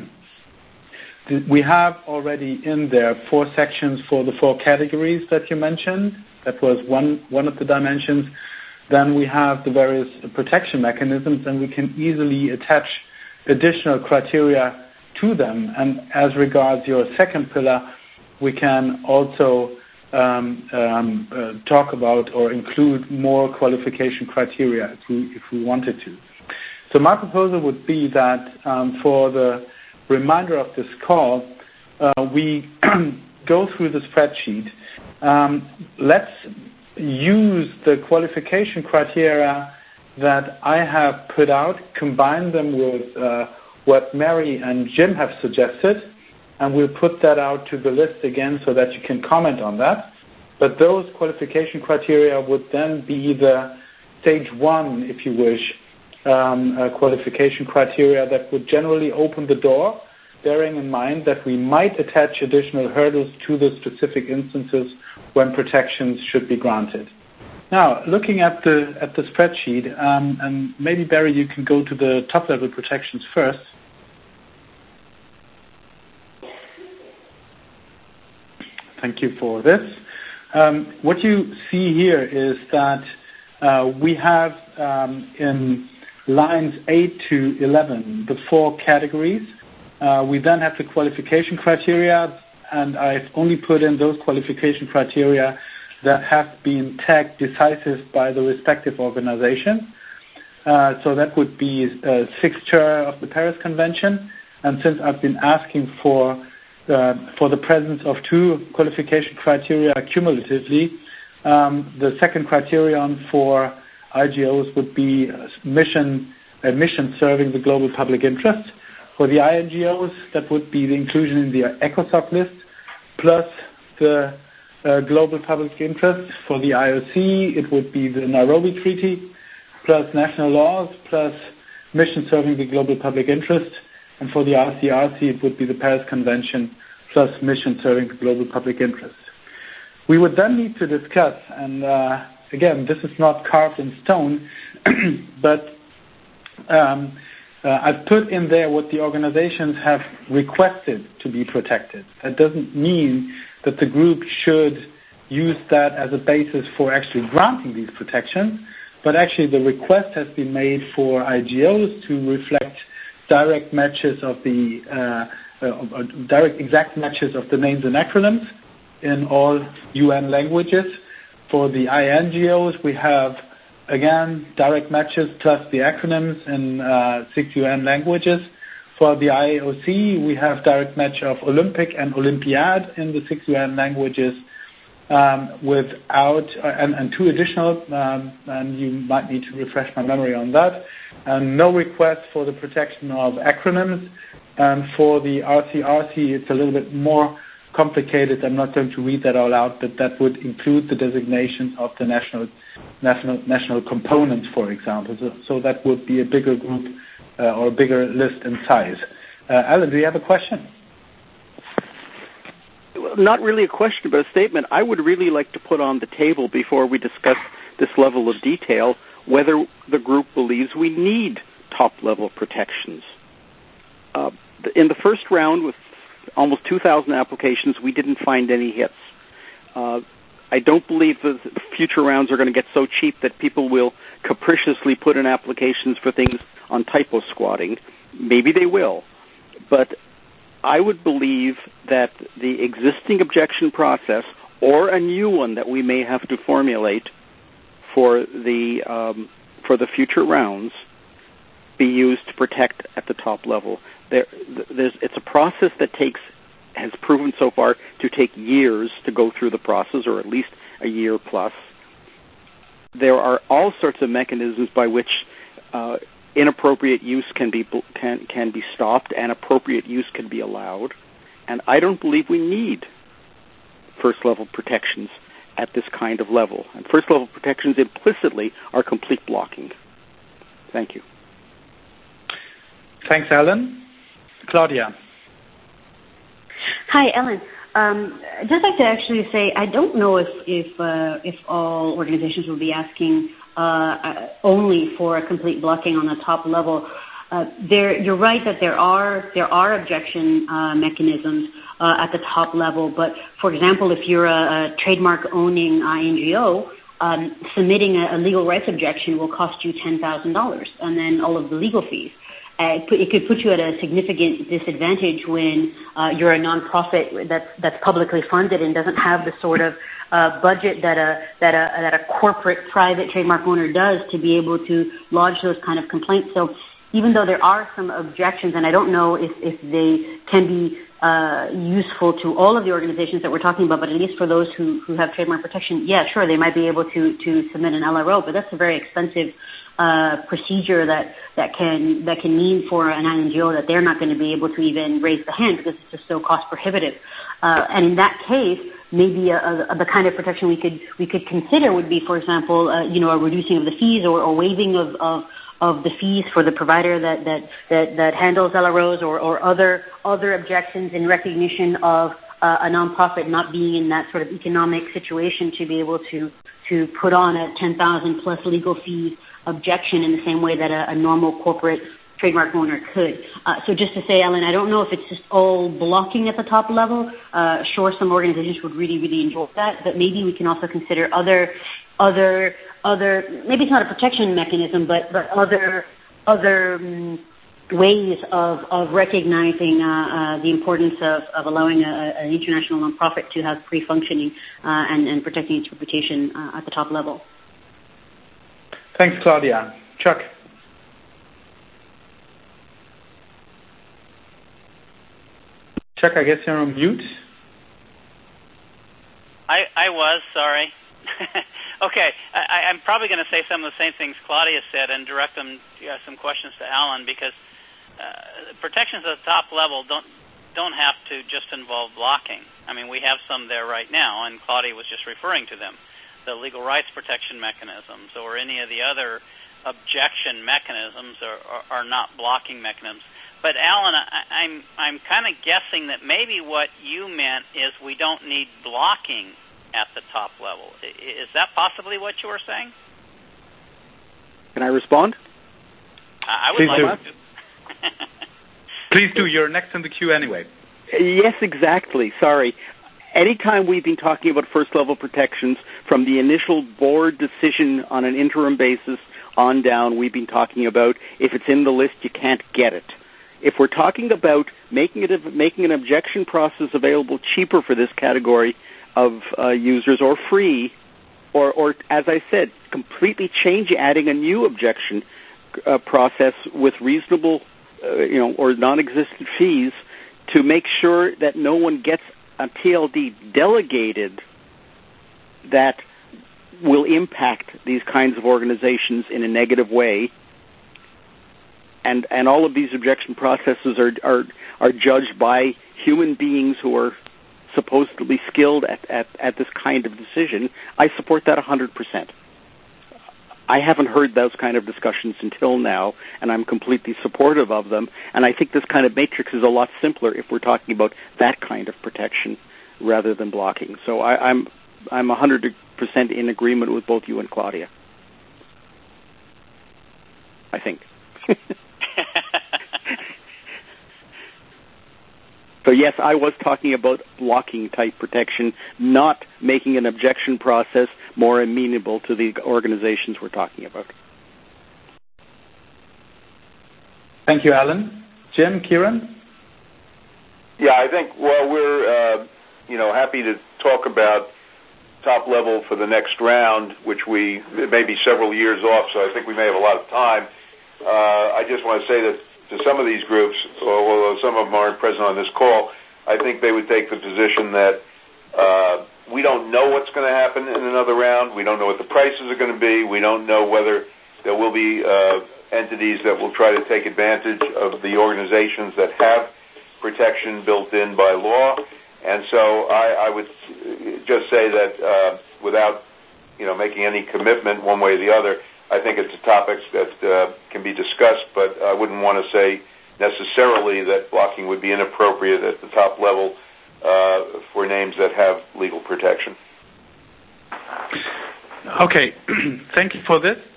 we have already in there four sections for the four categories that you mentioned. That was one one of the dimensions. Then we have the various protection mechanisms, and we can easily attach additional criteria to them. And as regards your second pillar, we can also um, um, uh, talk about or include more qualification criteria if we, if we wanted to. So my proposal would be that um, for the remainder of this call, uh, we go through the spreadsheet. Um, let's use the qualification criteria that I have put out, combine them with uh, what Mary and Jim have suggested, and we'll put that out to the list again so that you can comment on that. But those qualification criteria would then be the stage one, if you wish, um, uh, qualification criteria that would generally open the door, bearing in mind that we might attach additional hurdles to the specific instances when protections should be granted. Now, looking at the at the spreadsheet, um, and maybe, Barry, you can go to the top-level protections first. Thank you for this. Um, what you see here is that uh, we have um, in lines eight to eleven the four categories. Uh, we then have the qualification criteria, and I've only put in those qualification criteria that have been tagged decisive by the respective organization. Uh, so that would be a fixture of the Paris Convention. And since I've been asking for uh, for the presence of two qualification criteria cumulatively, um, the second criterion for I G Os would be mission, a mission serving the global public interest. For the I N G Os, that would be the inclusion in the ECOSOC list, plus the uh, global public interest. For the I O C, it would be the Nairobi Treaty, plus national laws, plus mission serving the global public interest. And for the R C R C, it would be the Paris Convention, plus mission serving the global public interest. We would then need to discuss, and uh, again, this is not carved in stone, but um, Uh, I've put in there what the organizations have requested to be protected. That doesn't mean that the group should use that as a basis for actually granting these protections, but actually the request has been made for I G Os to reflect direct matches of the uh, uh, direct exact matches of the names and acronyms in all U N languages. For the I N G Os, we have again, direct matches plus the acronyms in uh, six U N languages. For the I O C, we have direct match of Olympic and Olympiad in the six U N languages um, without, uh, and, and two additional, um, and you might need to refresh my memory on that, and no request for the protection of acronyms. And for the R C R C, it's a little bit more complicated. I'm not going to read that all out, but that would include the designations of the national national national components, for example. So, so that would be a bigger group uh, or a bigger list in size. Uh, Alan, do you have a question? Well, not really a question, but a statement. I would really like to put on the table before we discuss this level of detail whether the group believes we need top-level protections. Uh, in the first round, with almost two thousand applications, we didn't find any hits. Uh, I don't believe the future rounds are going to get so cheap that people will capriciously put in applications for things on typo squatting. Maybe they will. But I would believe that the existing objection process or a new one that we may have to formulate for the um, for the future rounds be used to protect at the top level. There, there's, it's a process that takes has proven so far to take years to go through the process, or at least a year plus. There are all sorts of mechanisms by which uh, inappropriate use can be can can be stopped and appropriate use can be allowed. And I don't believe we need first-level protections at this kind of level. And first-level protections implicitly are complete blocking. Thank you. Thanks, Alan. Claudia. Hi, Ellen. Um, I'd just like to actually say I don't know if if uh, if all organizations will be asking uh, only for a complete blocking on the top level. Uh, there, you're right that there are there are objection uh, mechanisms uh, at the top level. But for example, if you're a, a trademark owning I N G O, um, submitting a, a legal rights objection will cost you ten thousand dollars, and then all of the legal fees. Uh, it, put, it could put you at a significant disadvantage when uh, you're a nonprofit that's that's publicly funded and doesn't have the sort of uh, budget that a that a that a corporate private trademark owner does to be able to lodge those kind of complaints. So even though there are some objections, and I don't know if, if they can be uh, useful to all of the organizations that we're talking about, but at least for those who, who have trademark protection, yeah, sure, they might be able to, to submit an L R O, but that's a very expensive uh, procedure that, that can that can mean for an I N G O that they're not going to be able to even raise the hand because it's just so cost prohibitive. Uh, and in that case, maybe a, a, the kind of protection we could we could consider would be, for example, uh, you know, a reducing of the fees or a waiving of, of of the fees for the provider that that that, that handles L R Os or, or other other objections in recognition of uh, a nonprofit not being in that sort of economic situation to be able to to put on a ten thousand plus legal fees objection in the same way that a, a normal corporate trademark owner could. Uh, so just to say, Ellen, I don't know if it's just all blocking at the top level. Uh, sure, some organizations would really, really enjoy that, but maybe we can also consider other, other, other. Maybe it's not a protection mechanism, but but other, other um, ways of of recognizing uh, uh, the importance of, of allowing a, an international nonprofit to have free functioning uh, and, and protecting its reputation uh, at the top level. Thanks, Claudia. Chuck. Chuck, I guess you're on mute. I, I was, sorry. Okay, I, I'm probably going to say some of the same things Claudia said and direct them yeah, some questions to Alan because uh, protections at the top level don't don't have to just involve blocking. I mean, we have some there right now, and Claudia was just referring to them. The legal rights protection mechanisms or any of the other objection mechanisms are, are, are not blocking mechanisms. But Alan, I, I'm I'm kind of guessing that maybe what you meant is we don't need blocking at the top level. Is that possibly what you were saying? Can I respond? I would Please like do. to. Please do. You're next in the queue anyway. Yes, exactly. Sorry. Anytime we've been talking about first-level protections, from the initial board decision on an interim basis on down, we've been talking about if it's in the list, you can't get it. If we're talking about making it making an objection process available cheaper for this category of uh, users or free, or, or as I said, completely change, adding a new objection uh, process with reasonable, uh, you know, or non-existent fees to make sure that no one gets a T L D delegated that will impact these kinds of organizations in a negative way. And and all of these objection processes are are, are judged by human beings who are supposedly skilled at, at, at this kind of decision. I support that one hundred percent. I haven't heard those kind of discussions until now, and I'm completely supportive of them. And I think this kind of matrix is a lot simpler if we're talking about that kind of protection rather than blocking. So I, I'm I'm one hundred percent in agreement with both you and Claudia. I think. So yes, I was talking about blocking type protection, not making an objection process more amenable to the organizations we're talking about. Thank you, Alan. Jim, Kieran? Yeah, I think, well, we're, uh, you know, happy to talk about top level for the next round, which we, it may be several years off, so I think we may have a lot of time. Uh, I just want to say that to some of these groups, although some of them aren't present on this call, I think they would take the position that uh, we don't know what's going to happen in another round. We don't know what the prices are going to be. We don't know whether there will be uh, entities that will try to take advantage of the organizations that have protection built in by law. And so I, I would just say that uh, without, you know, making any commitment one way or the other, I think it's a topic that uh, can be discussed, but I wouldn't want to say necessarily that blocking would be inappropriate at the top level. uh, for names that have legal protection. Okay, thank you for this.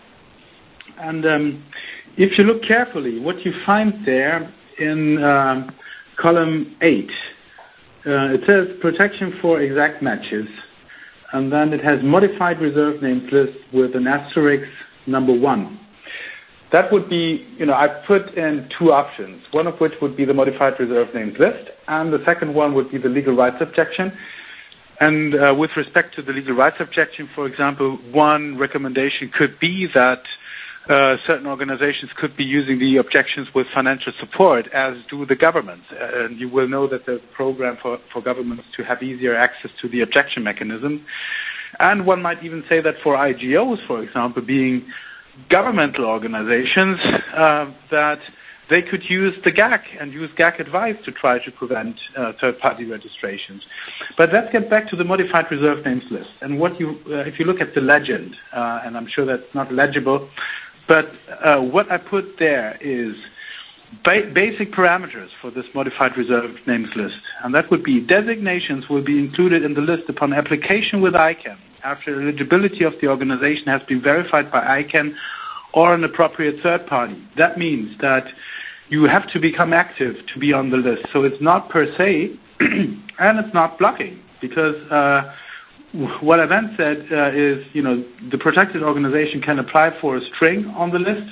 And um, if you look carefully, what you find there in um, column eight, uh, it says protection for exact matches, and then it has modified reserved names list with an asterisk number one. That would be, you know, I put in two options, one of which would be the modified reserved names list, and the second one would be the legal rights objection. And uh, with respect to the legal rights objection, for example, one recommendation could be that uh, certain organizations could be using the objections with financial support, as do the governments. And you will know that there's a program for, for governments to have easier access to the objection mechanism. And one might even say that for I G Os, for example, being governmental organizations, uh, that they could use the G A C and use G A C advice to try to prevent uh, third-party registrations. But let's get back to the modified reserved names list. And what you, uh, if you look at the legend, uh, and I'm sure that's not legible, but uh, what I put there is ba- basic parameters for this modified reserved names list. And that would be designations will be included in the list upon application with I C A N after eligibility of the organization has been verified by I C A N or an appropriate third party. That means that you have to become active to be on the list. So it's not per se, and it's not blocking, because uh, what I then said uh, is, you know, the protected organization can apply for a string on the list,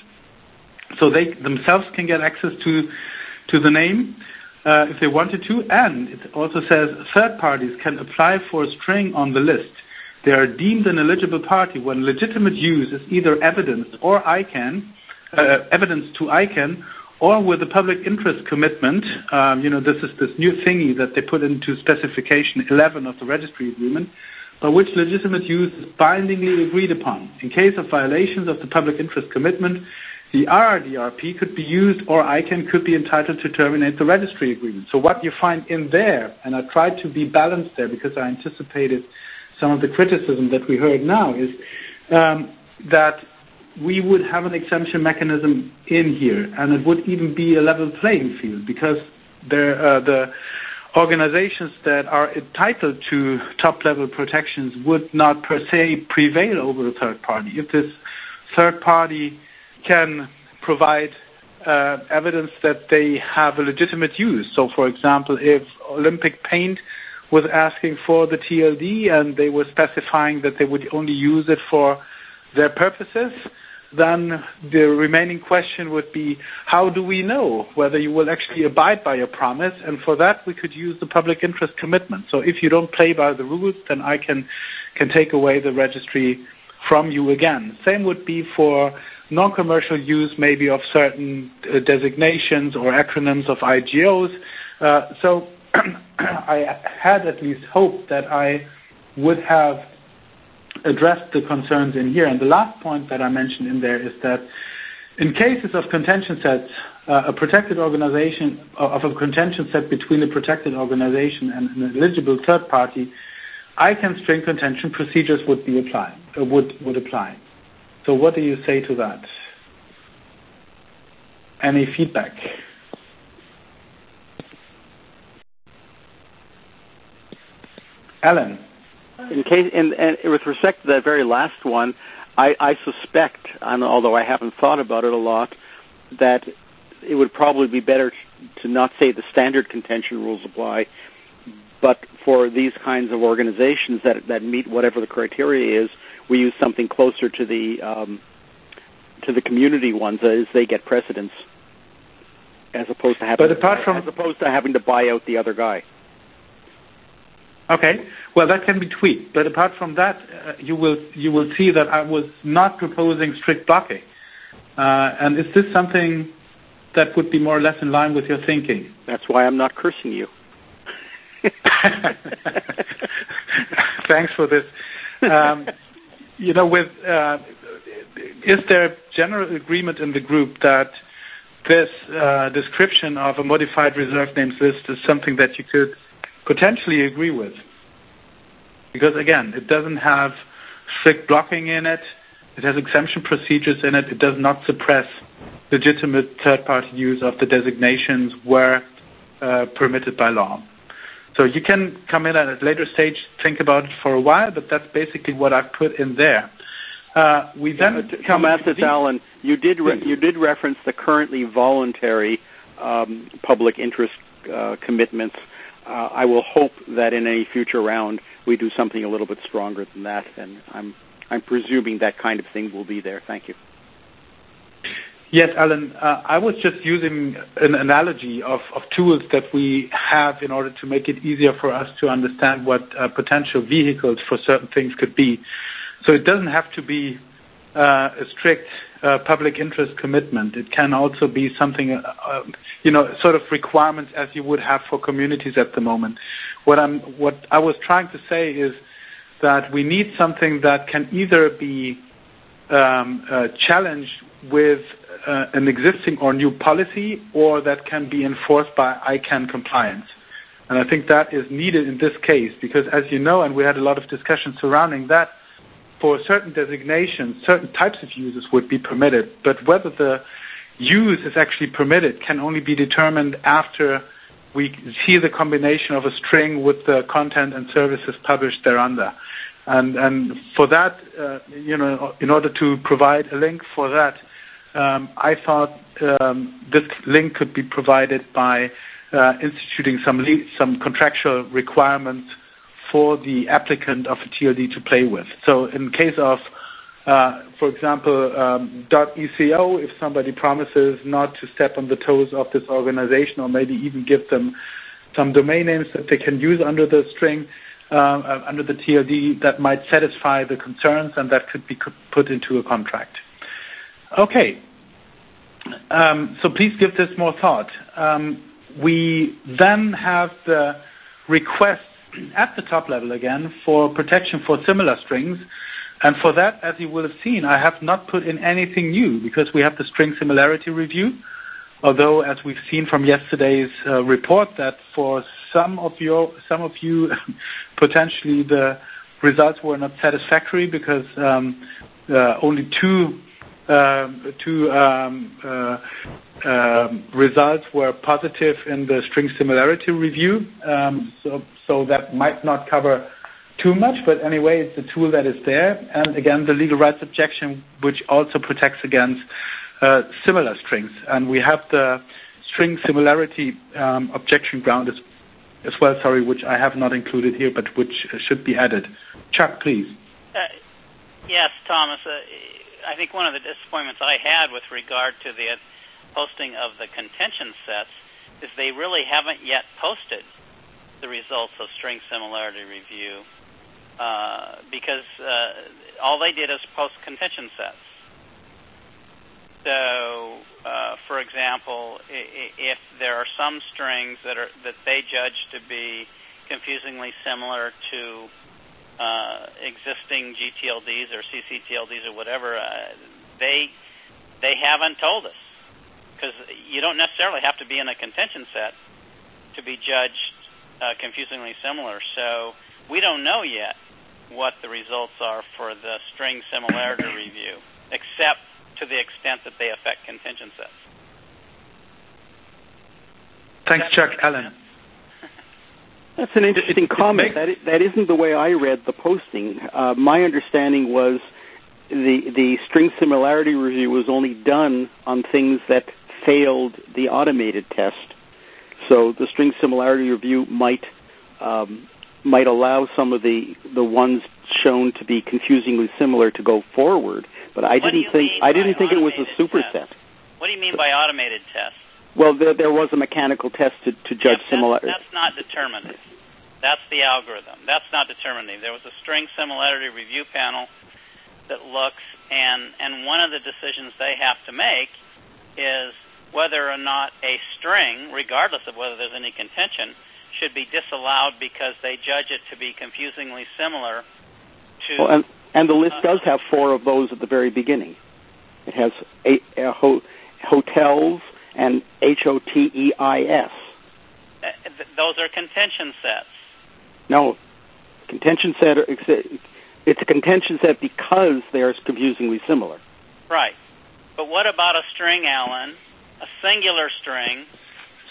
so they themselves can get access to to the name uh, if they wanted to, and it also says third parties can apply for a string on the list. They are deemed an eligible party when legitimate use is either evidenced or I C A N, uh, evidence to I C A N, or with a public interest commitment. Um, you know, this is this new thingy that they put into specification eleven of the registry agreement, by which legitimate use is bindingly agreed upon. In case of violations of the public interest commitment, the R R D R P could be used, or I C A N could be entitled to terminate the registry agreement. So what you find in there, and I tried to be balanced there because I anticipated some of the criticism that we heard now, is um, that we would have an exemption mechanism in here, and it would even be a level playing field, because there, uh, the organizations that are entitled to top-level protections would not per se prevail over a third party. If this third party can provide uh, evidence that they have a legitimate use. So, for example, if Olympic Paint was asking for the T L D and they were specifying that they would only use it for their purposes, then the remaining question would be, how do we know whether you will actually abide by your promise? And for that, we could use the public interest commitment. So if you don't play by the rules, then I can, can take away the registry from you again. Same would be for non-commercial use, maybe of certain uh, designations or acronyms of I G Os. Uh, so I had at least hoped that I would have addressed the concerns in here. And the last point that I mentioned in there is that in cases of contention sets, uh, a protected organization, of a contention set between a protected organization and an eligible third party, I C A N string contention procedures would be applied, uh, would, would apply. So what do you say to that? Any feedback? Alan? In case, and, and with respect to that very last one, I, I suspect, and although I haven't thought about it a lot, that it would probably be better to not say the standard contention rules apply, but for these kinds of organizations that that meet whatever the criteria is, we use something closer to the um, to the community ones, as they get precedence, as opposed to having but apart from as opposed to having to buy out the other guy. Okay, well that can be tweaked, but apart from that, uh, you will you will see that I was not proposing strict blocking. Uh, and is this something that would be more or less in line with your thinking? That's why I'm not cursing you. Thanks for this. Um, you know, with uh, is there general agreement in the group that this uh, description of a modified reserved names list is something that you could potentially agree with? Because again, it doesn't have strict blocking in it. It has exemption procedures in it. It does not suppress legitimate third-party use of the designations where uh, permitted by law. So you can come in at a later stage, think about it for a while, but that's basically what I've put in there. Uh, we then yeah, come Thomas to the, Allen, you did re- you did reference the currently voluntary um, public interest uh, commitments. Uh, I will hope that in any future round we do something a little bit stronger than that, and I'm I'm presuming that kind of thing will be there. Thank you. Yes, Alan, uh, I was just using an analogy of, of tools that we have in order to make it easier for us to understand what uh, potential vehicles for certain things could be. So it doesn't have to be uh, a strict uh, public interest commitment. It can also be something, uh, uh, you know, sort of requirements as you would have for communities at the moment. What I'm, what I was trying to say is that we need something that can either be um, uh, challenged with uh, an existing or new policy, or that can be enforced by I CANN compliance. And I think that is needed in this case because, as you know, and we had a lot of discussion surrounding that, for certain designations, certain types of uses would be permitted, but whether the use is actually permitted can only be determined after we see the combination of a string with the content and services published thereunder. And, and for that, uh, you know, in order to provide a link for that, um, I thought um, this link could be provided by uh, instituting some le- some contractual requirements for the applicant of a T L D to play with. So in case of, uh, for example, um, .eco, if somebody promises not to step on the toes of this organization or maybe even give them some domain names that they can use under the string, uh, under the T L D, that might satisfy the concerns and that could be put into a contract. Okay. Um, so please give this more thought. Um, we then have the request at the top level again for protection for similar strings. And for that, as you will have seen, I have not put in anything new because we have the string similarity review. Although, as we've seen from yesterday's uh, report, that for some of your, some of you, potentially the results were not satisfactory because um, uh, only two uh, two um, uh, uh, results were positive in the string similarity review. Um, so, so that might not cover too much, but anyway, it's a tool that is there. And again, the legal rights objection, which also protects against uh, similar strings. And we have the string similarity um, objection ground as, as well, sorry, which I have not included here, but which should be added. Chuck, please. Uh, yes, Thomas. Uh, I think one of the disappointments I had with regard to the posting of the contention sets is they really haven't yet posted the results of string similarity review uh, because uh, all they did is post contention sets. So, uh, for example, if there are some strings that are that they judge to be confusingly similar to uh, existing G T L Ds or C C T L Ds or whatever, uh, they they haven't told us because you don't necessarily have to be in a contention set to be judged uh, confusingly similar. So we don't know yet what the results are for the string similarity review, except to the extent that they affect contention sets. Thanks, Chuck. Alan. That's an interesting it, it, comment. It makes... that, that isn't the way I read the posting. Uh, my understanding was the the string similarity review was only done on things that failed the automated test. So the string similarity review might um, might allow some of the, the ones shown to be confusingly similar to go forward. But I what didn't think I didn't think it was a superset. What do you mean by automated test? Well, there, there was a mechanical test to, to judge yeah, similarity. That's not determinative. That's the algorithm. That's not determinative. There was a string similarity review panel that looks, and, and one of the decisions they have to make is whether or not a string, regardless of whether there's any contention, should be disallowed because they judge it to be confusingly similar to... Well, and, and the list uh, does have four of those at the very beginning. It has a, a ho, hotels and H O T E I S. Uh, th- those are contention sets. No, contention set, it's a contention set because they're confusingly similar. Right. But what about a string, Alan, a singular string,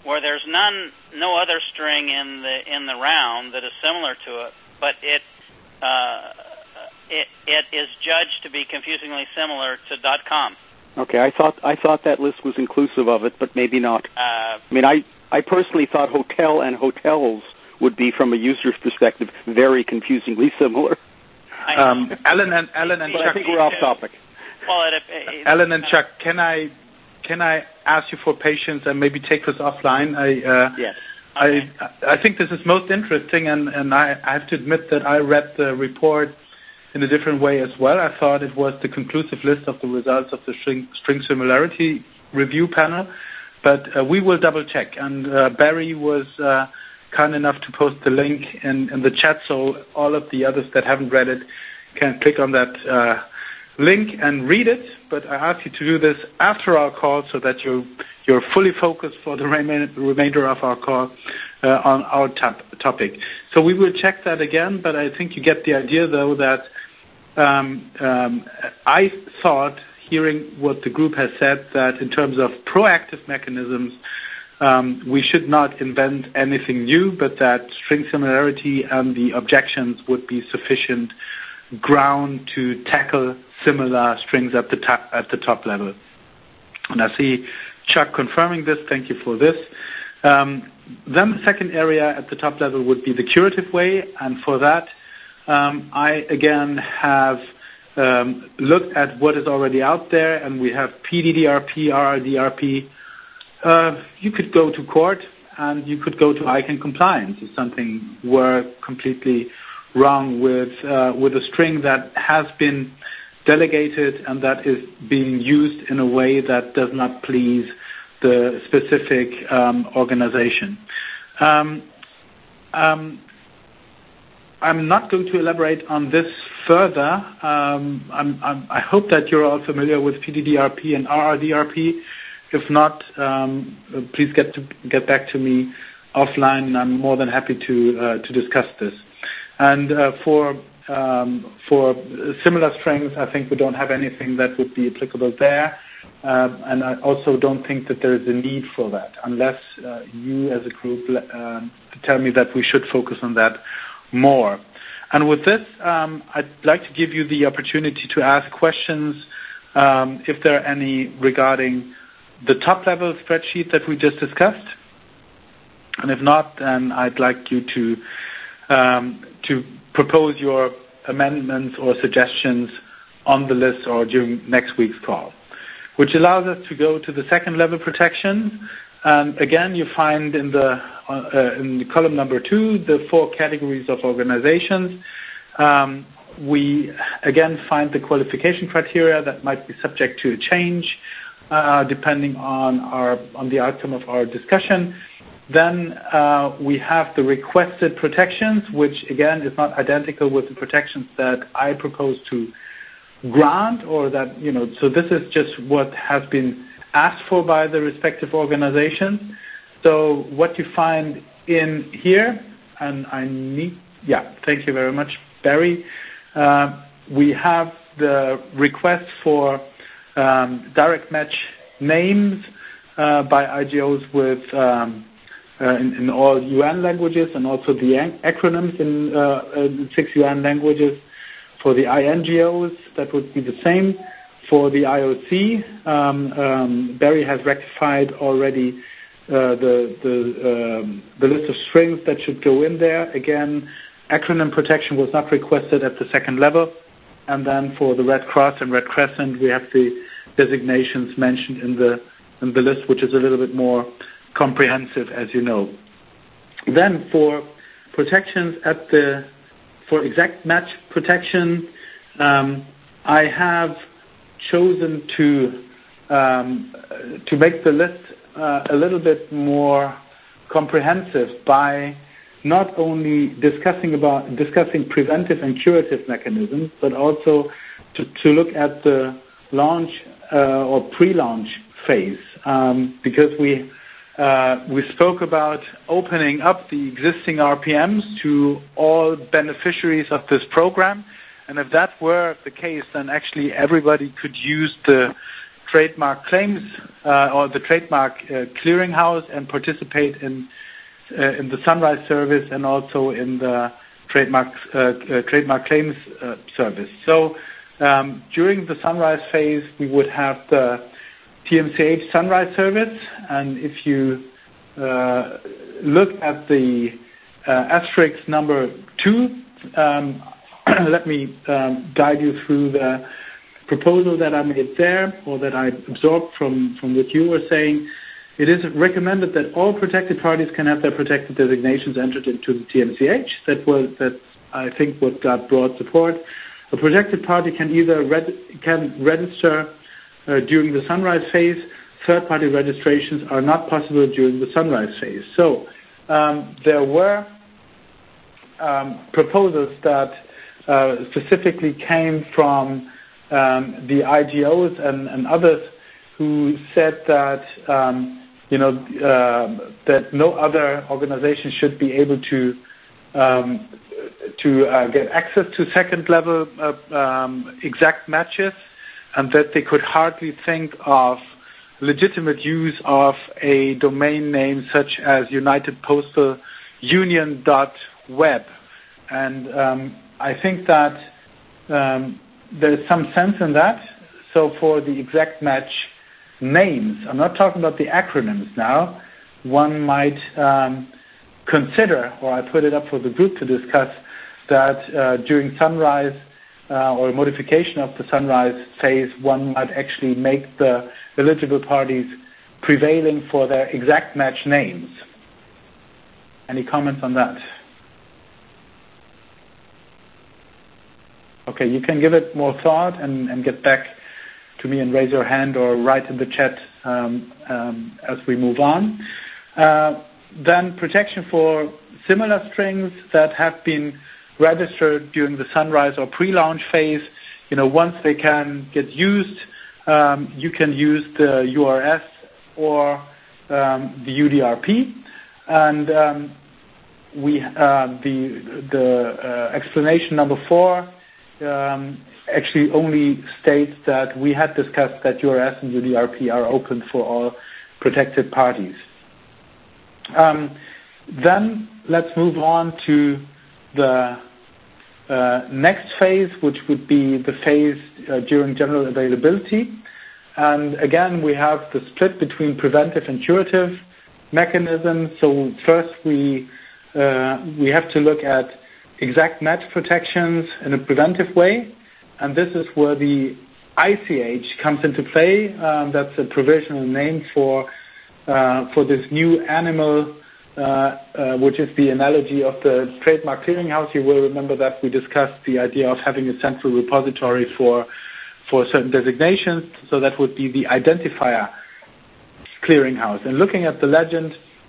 where there's none, no other string in the in the round that is similar to it, but it uh, it it is judged to be confusingly similar to .com. Okay, I thought I thought that list was inclusive of it, but maybe not. Uh, I mean, I, I personally thought hotel and hotels would be, from a user's perspective, very confusingly similar. Um, Alan and Alan and but Chuck. I think we're off topic. Well, it, it, Alan and Chuck, can I can I ask you for patience and maybe take this offline? I uh, yes. Okay. I I think this is most interesting, and and I, I have to admit that I read the report in a different way as well. I thought it was the conclusive list of the results of the string, string similarity review panel, but uh, we will double check. And uh, Barry was uh, kind enough to post the link in, in the chat, so all of the others that haven't read it can click on that uh, link and read it. But I ask you to do this after our call so that you're, you're fully focused for the remain, remainder of our call uh, on our top, topic. So we will check that again, but I think you get the idea, though, that Um, um, I thought, hearing what the group has said, that in terms of proactive mechanisms, um, we should not invent anything new, but that string similarity and the objections would be sufficient ground to tackle similar strings at the top, at the top level. And I see Chuck confirming this. Thank you for this. Um, then the second area at the top level would be the curative way, and for that, Um, I, again, have um, looked at what is already out there, and we have P D D R P, R R D R P. Uh, you could go to court, and you could go to I C A N compliance if something were completely wrong with, uh, with a string that has been delegated and that is being used in a way that does not please the specific um, organization. Um, um, I'm not going to elaborate on this further. Um, I'm, I'm, I hope that you're all familiar with P D D R P and R R D R P. If not, um, please get to get back to me offline. I'm more than happy to uh, to discuss this. And uh, for um, for similar strings, I think we don't have anything that would be applicable there. Um, and I also don't think that there is a need for that, unless uh, you as a group um, tell me that we should focus on that more. And with this, um, I'd like to give you the opportunity to ask questions, um, if there are any, regarding the top-level spreadsheet that we just discussed. And if not, then I'd like you to um, to propose your amendments or suggestions on the list or during next week's call, which allows us to go to the second-level protection. And again, you find in the uh, in the column number two the four categories of organizations. Um, we again find the qualification criteria that might be subject to a change uh, depending on our on the outcome of our discussion. Then uh, we have the requested protections, which again is not identical with the protections that I propose to grant, or that you know. So this is just what has been asked for by the respective organizations. So what you find in here, and I need, yeah, thank you very much, Barry. Uh, we have the request for um, direct match names uh, by I G Os with um, uh, in, in all U N languages, and also the acronyms in, uh, in six U N languages. For the I N G Os, that would be the same. For the I O C, um, um, Barry has rectified already uh, the the, um, the list of strings that should go in there. Again, acronym protection was not requested at the second level. And then for the Red Cross and Red Crescent, we have the designations mentioned in the in the list, which is a little bit more comprehensive, as you know. Then for protections at the for exact match protection, um, I have chosen to um, to make the list uh, a little bit more comprehensive by not only discussing about discussing preventive and curative mechanisms, but also to, to look at the launch uh, or pre-launch phase, um, because we uh, we spoke about opening up the existing R P Ms to all beneficiaries of this program. And if that were the case, then actually everybody could use the trademark claims uh, or the trademark uh, clearinghouse and participate in uh, in the Sunrise service and also in the trademark uh, uh, trademark claims uh, service. So um, during the Sunrise phase, we would have the T M C H Sunrise service, and if you uh, look at the uh, asterisk number two, um, let me um, guide you through the proposal that I made there, or that I absorbed from, from what you were saying. It is recommended that all protected parties can have their protected designations entered into the T M C H. That was, that I think, what got broad support. A protected party can either reg- can register uh, during the Sunrise phase. Third-party registrations are not possible during the Sunrise phase. So um, there were um, proposals that uh, specifically came from um, the I G Os and, and others who said that um, you know uh, that no other organization should be able to um, to uh, get access to second-level uh, um, exact matches, and that they could hardly think of legitimate use of a domain name such as United Postal Union dot web. And um, I think that um, there's some sense in that. So for the exact match names, I'm not talking about the acronyms now, one might um, consider, or I put it up for the group to discuss, that uh, during Sunrise uh, or modification of the Sunrise phase, one might actually make the eligible parties prevailing for their exact match names. Any comments on that? Okay, you can give it more thought and, and get back to me and raise your hand or write in the chat um, um, as we move on. Uh, then protection for similar strings that have been registered during the Sunrise or pre-launch phase. You know, once they can get used, um, you can use the U R S or um, the U D R P. And um, we uh, the the uh, explanation number four um, actually only states that we had discussed that U R S and U D R P are open for all protected parties. Um, then let's move on to the uh, next phase, which would be the phase uh, during general availability. And again, we have the split between preventive and curative mechanisms. So first we uh, we have to look at exact match protections in a preventive way. And this is where the I C H comes into play. Um, that's a provisional name for uh, for this new animal, uh, uh, which is the analogy of the trademark clearinghouse. You will remember that we discussed the idea of having a central repository for for certain designations. So that would be the identifier clearinghouse. And looking at the legend,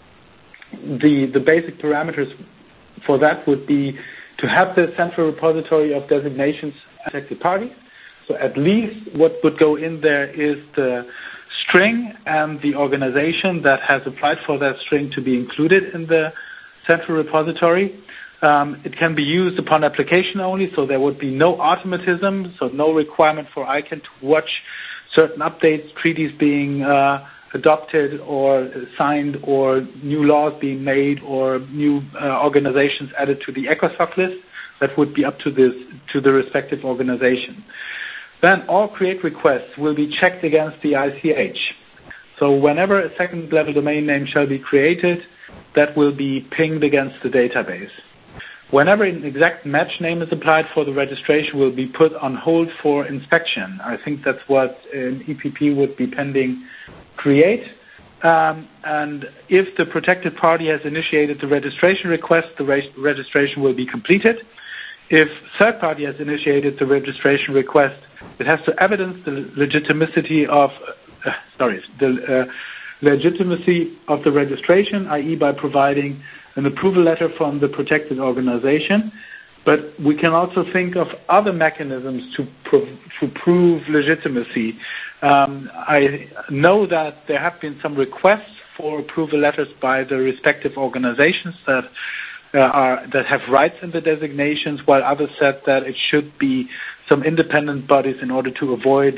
the the basic parameters for that would be to have the central repository of designations protected parties. So at least what would go in there is the string and the organization that has applied for that string to be included in the central repository. Um, it can be used upon application only, so there would be no automatism, so no requirement for I C A N to watch certain updates, treaties being uh, adopted or signed, or new laws being made, or new uh, organizations added to the ECOSOC list. That would be up to this to the respective organization. Then all create requests will be checked against the I C H. So whenever a second level domain name shall be created, that will be pinged against the database. Whenever an exact match name is applied for, the registration will be put on hold for inspection. I think that's what an E P P would be pending create. Um, and if the protected party has initiated the registration request, the re- registration will be completed. If third party has initiated the registration request, it has to evidence the legitimacy of, uh, sorry, the uh, legitimacy of the registration, that is by providing an approval letter from the protected organization. But we can also think of other mechanisms to, prov- to prove legitimacy. Um, I know that there have been some requests for approval letters by the respective organizations that uh, are that have rights in the designations, while others said that it should be some independent bodies in order to avoid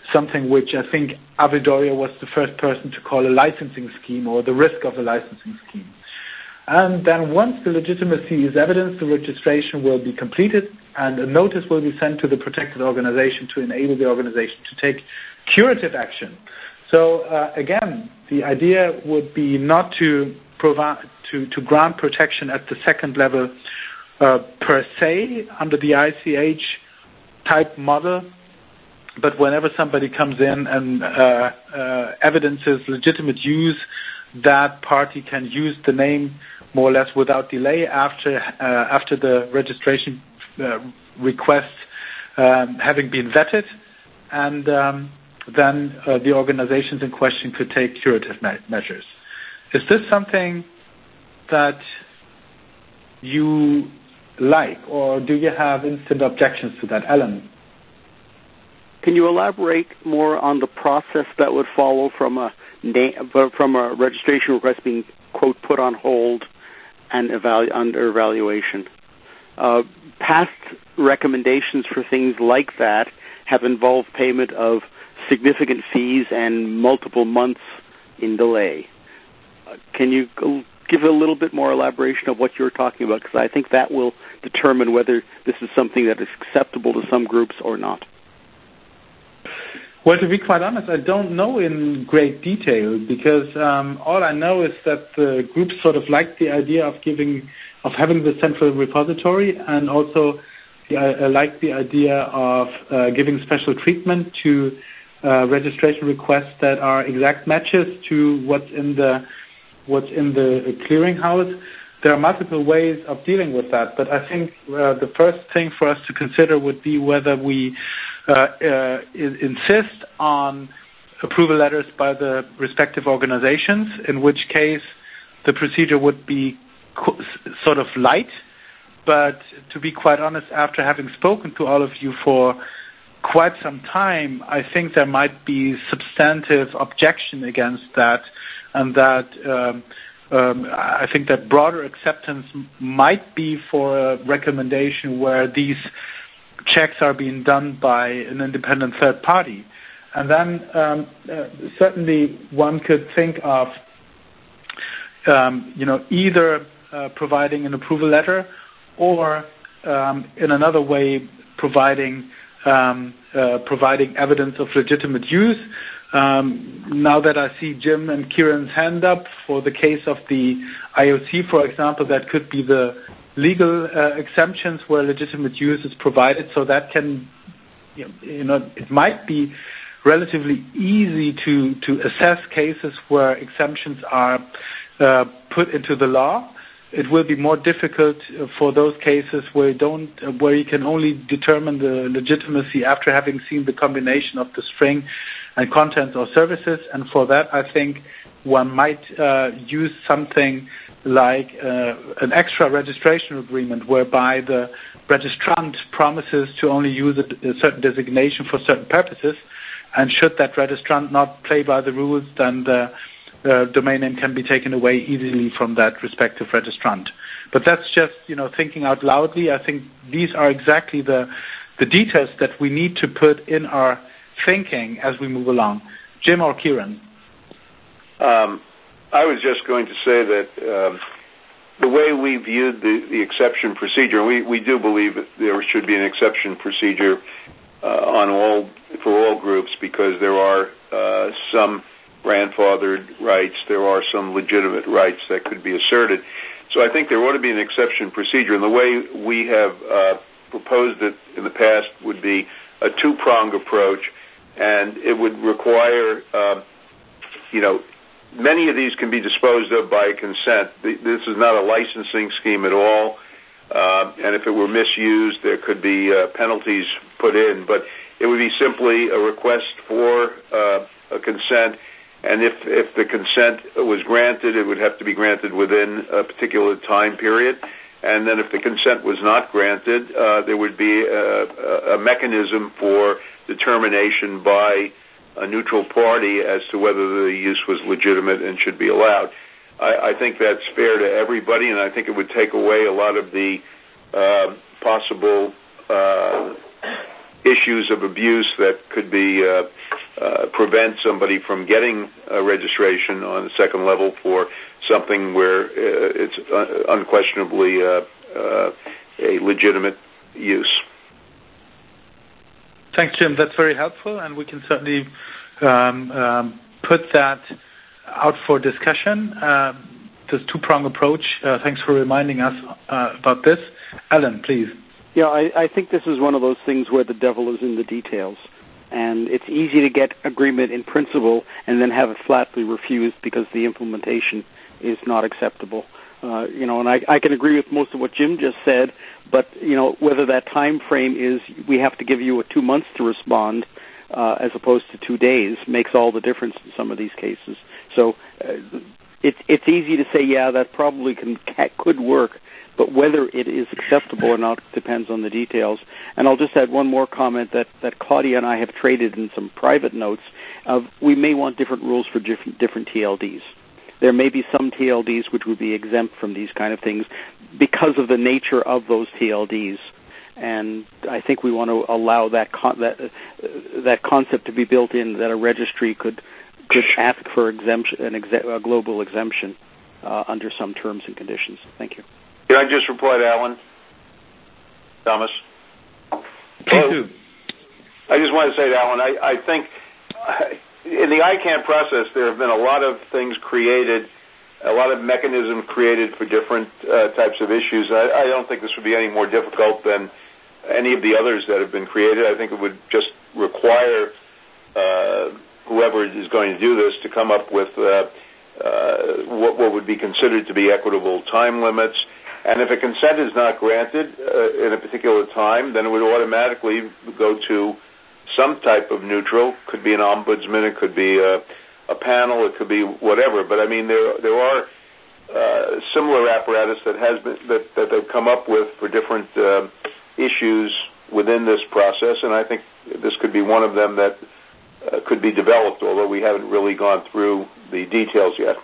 something which I think Avidoria was the first person to call a licensing scheme or the risk of a licensing scheme. And then once the legitimacy is evidenced, the registration will be completed and a notice will be sent to the protected organization to enable the organization to take curative action. So uh, again, the idea would be not to provide to, to grant protection at the second level uh, per se under the I C H type model, but whenever somebody comes in and uh, uh, evidences legitimate use, that party can use the name more or less without delay after uh, after the registration uh, request um, having been vetted, and um, then uh, the organizations in question could take curative me- measures. Is this something that you like, or do you have instant objections to that, Alan? Can you elaborate more on the process that would follow from a from a registration request being, quote, put on hold and evalu- under evaluation? Uh, past recommendations for things like that have involved payment of significant fees and multiple months in delay. Uh, can you give a little bit more elaboration of what you're talking about? Because I think that will determine whether this is something that is acceptable to some groups or not. Well, to be quite honest, I don't know in great detail because um, all I know is that the groups sort of like the idea of giving, of having the central repository, and also the, uh, like the idea of uh, giving special treatment to uh, registration requests that are exact matches to what's in the what's in the clearinghouse. There are multiple ways of dealing with that, but I think uh, the first thing for us to consider would be whether we uh, uh, insist on approval letters by the respective organizations, in which case the procedure would be co- sort of light. But to be quite honest, after having spoken to all of you for quite some time, I think there might be substantive objection against that, and that um, Um, I think that broader acceptance might be for a recommendation where these checks are being done by an independent third party. And then um, uh, certainly one could think of, um, you know, either uh, providing an approval letter or um, in another way providing um, uh, providing evidence of legitimate use. Um, now that I see Jim and Kieran's hand up for the case of the I O C, for example, that could be the legal uh, exemptions where legitimate use is provided. So that can, you know, it might be relatively easy to, to assess cases where exemptions are uh, put into the law. It will be more difficult for those cases where you don't, where you can only determine the legitimacy after having seen the combination of the string and contents or services. And for that, I think one might uh, use something like uh, an extra registration agreement, whereby the registrant promises to only use a, a certain designation for certain purposes. And should that registrant not play by the rules, then the uh, domain name can be taken away easily from that respective registrant. But that's just, you know, thinking out loudly. I think these are exactly the the details that we need to put in our thinking as we move along. Jim or Kieran? Um, I was just going to say that um, the way we viewed the, the exception procedure, and we, we do believe that there should be an exception procedure uh, on all for all groups, because there are uh, some grandfathered rights, there are some legitimate rights that could be asserted. So I think there ought to be an exception procedure, and the way we have uh, proposed it in the past would be a two-pronged approach, and it would require, uh, you know, many of these can be disposed of by consent. This is not a licensing scheme at all, uh, and if it were misused, there could be uh, penalties put in, but it would be simply a request for uh, a consent, and if, if the consent was granted, it would have to be granted within a particular time period. And then if the consent was not granted, uh, there would be a, a mechanism for determination by a neutral party as to whether the use was legitimate and should be allowed. I, I think that's fair to everybody, and I think it would take away a lot of the uh, possible uh, issues of abuse that could be uh, uh, prevent somebody from getting a registration on the second level for something where uh, it's uh, unquestionably uh, uh, a legitimate use. Thanks, Jim. That's very helpful, and we can certainly um, um, put that out for discussion. Uh, this two-prong approach. Uh, thanks for reminding us uh, about this. Alan, please. Yeah, I, I think this is one of those things where the devil is in the details. And it's easy to get agreement in principle and then have it flatly refused because the implementation is not acceptable. Uh, you know, and I, I can agree with most of what Jim just said, but, you know, whether that time frame is we have to give you a two months to respond uh, as opposed to two days makes all the difference in some of these cases. So uh, it, it's easy to say, yeah, that probably can, could work, but whether it is acceptable or not depends on the details. And I'll just add one more comment that, that Claudia and I have traded in some private notes of we may want different rules for different, different T L Ds. There may be some T L Ds which would be exempt from these kind of things because of the nature of those T L Ds. And I think we want to allow that con- that uh, that concept to be built in, that a registry could could ask for exemption, an exe- a global exemption uh, under some terms and conditions. Thank you. Can I just reply to Alan? Thomas? Please do. I just want to say to Alan, I, I think in the I CANN process there have been a lot of things created, a lot of mechanisms created for different uh, types of issues. I, I don't think this would be any more difficult than any of the others that have been created. I think it would just require uh, whoever is going to do this to come up with uh, uh, what, what would be considered to be equitable time limits. And if a consent is not granted uh, in a particular time, then it would automatically go to some type of neutral. Could be an ombudsman, it could be a, a panel, it could be whatever. But I mean, there there are uh, similar apparatus that has been that, that they've come up with for different uh, issues within this process, and I think this could be one of them that uh, could be developed, although we haven't really gone through the details yet.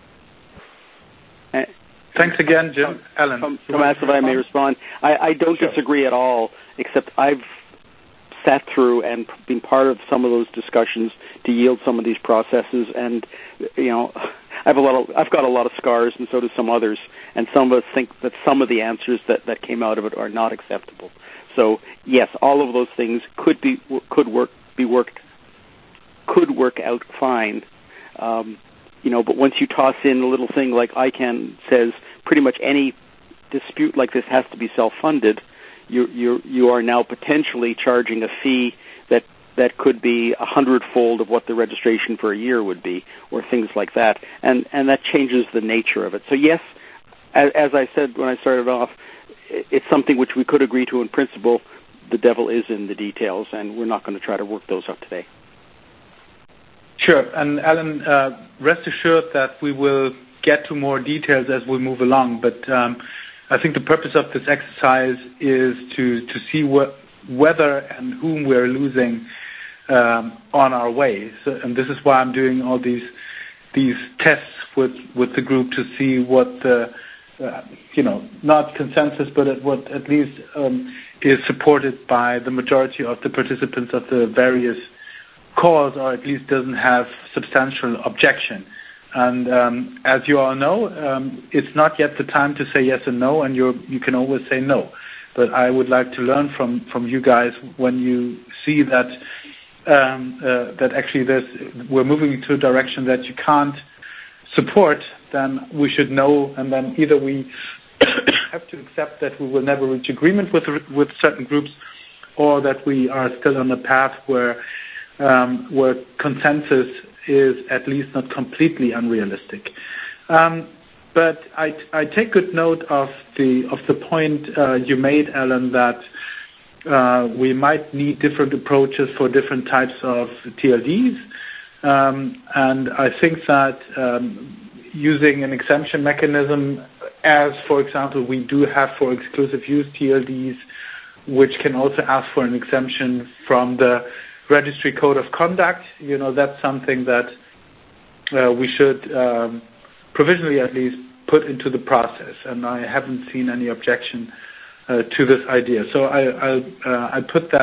Thanks again, Jim. Alan. Um, Thomas, if I may respond. I, I don't sure. disagree at all, except I've sat through and been part of some of those discussions to yield some of these processes, and, you know, I have a lot of, I've got a lot of scars, and so do some others, and some of us think that some of the answers that, that came out of it are not acceptable. So, yes, all of those things could be could work be worked could work out fine. Um, You know, but once you toss in a little thing like I CANN says, pretty much any dispute like this has to be self-funded, you you you are now potentially charging a fee that that could be a hundredfold of what the registration for a year would be, or things like that, and and that changes the nature of it. So yes, as, as I said when I started off, it's something which we could agree to in principle. The devil is in the details, and we're not going to try to work those out today. Sure. And Alan, uh, rest assured that we will get to more details as we move along. But um, I think the purpose of this exercise is to, to see wh- whether and whom we're losing um, on our way. So, and this is why I'm doing all these these tests with, with the group to see what the, uh, you know, not consensus, but at what at least um, is supported by the majority of the participants of the various cause, or at least doesn't have substantial objection. And um, as you all know, um, it's not yet the time to say yes and no, and you you can always say no. But I would like to learn from, from you guys when you see that um, uh, that actually there's, we're moving into a direction that you can't support, then we should know, and then either we have to accept that we will never reach agreement with with certain groups, or that we are still on a path where Um, where consensus is at least not completely unrealistic. Um, but I, I take good note of the of the point uh, you made, Alan, that uh, we might need different approaches for different types of T L Ds, um, and I think that um, using an exemption mechanism, as for example we do have for exclusive use T L Ds, which can also ask for an exemption from the Registry Code of Conduct, you know, that's something that uh, we should um, provisionally at least put into the process, and I haven't seen any objection uh, to this idea. So I I'll, uh, I put that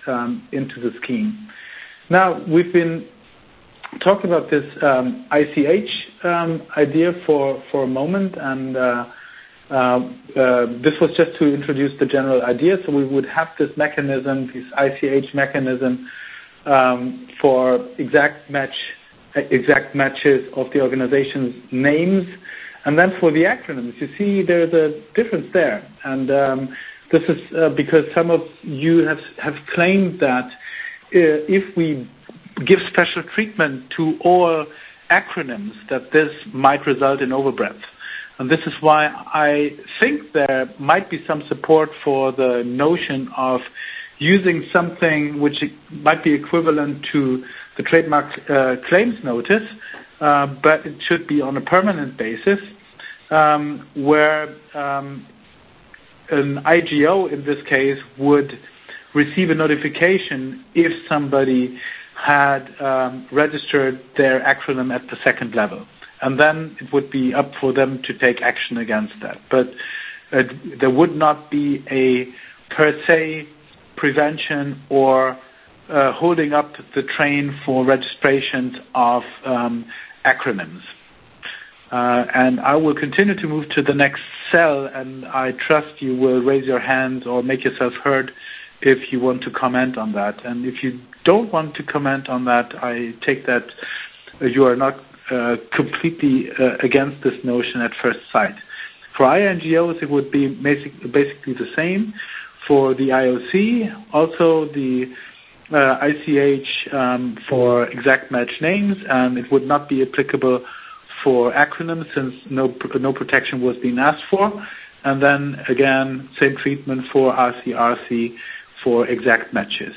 um, into the scheme. Now, we've been talking about this um, I C H um, idea for, for a moment, and uh, uh, uh, this was just to introduce the general idea. So we would have this mechanism, this I C H mechanism, um, for exact match, exact matches of the organization's names, and then for the acronyms. You see, there's a difference there, and um, this is uh, because some of you have have claimed that uh, if we give special treatment to all acronyms, that this might result in overbreadth. And this is why I think there might be some support for the notion of using something which might be equivalent to the trademark uh, claims notice, uh, but it should be on a permanent basis, um, where um, an I G O in this case would receive a notification if somebody had um, registered their acronym at the second level. And then it would be up for them to take action against that. But uh, there would not be a per se prevention or uh, holding up the train for registrations of um, acronyms. Uh, and I will continue to move to the next cell, and I trust you will raise your hands or make yourself heard if you want to comment on that. And if you don't want to comment on that, I take that you are not uh, completely uh, against this notion at first sight. For I N G Os, it would be basic, basically the same. For the I O C, also the uh, I C H um, for exact match names, and it would not be applicable for acronyms since no no protection was being asked for. And then again, same treatment for R C R C for exact matches.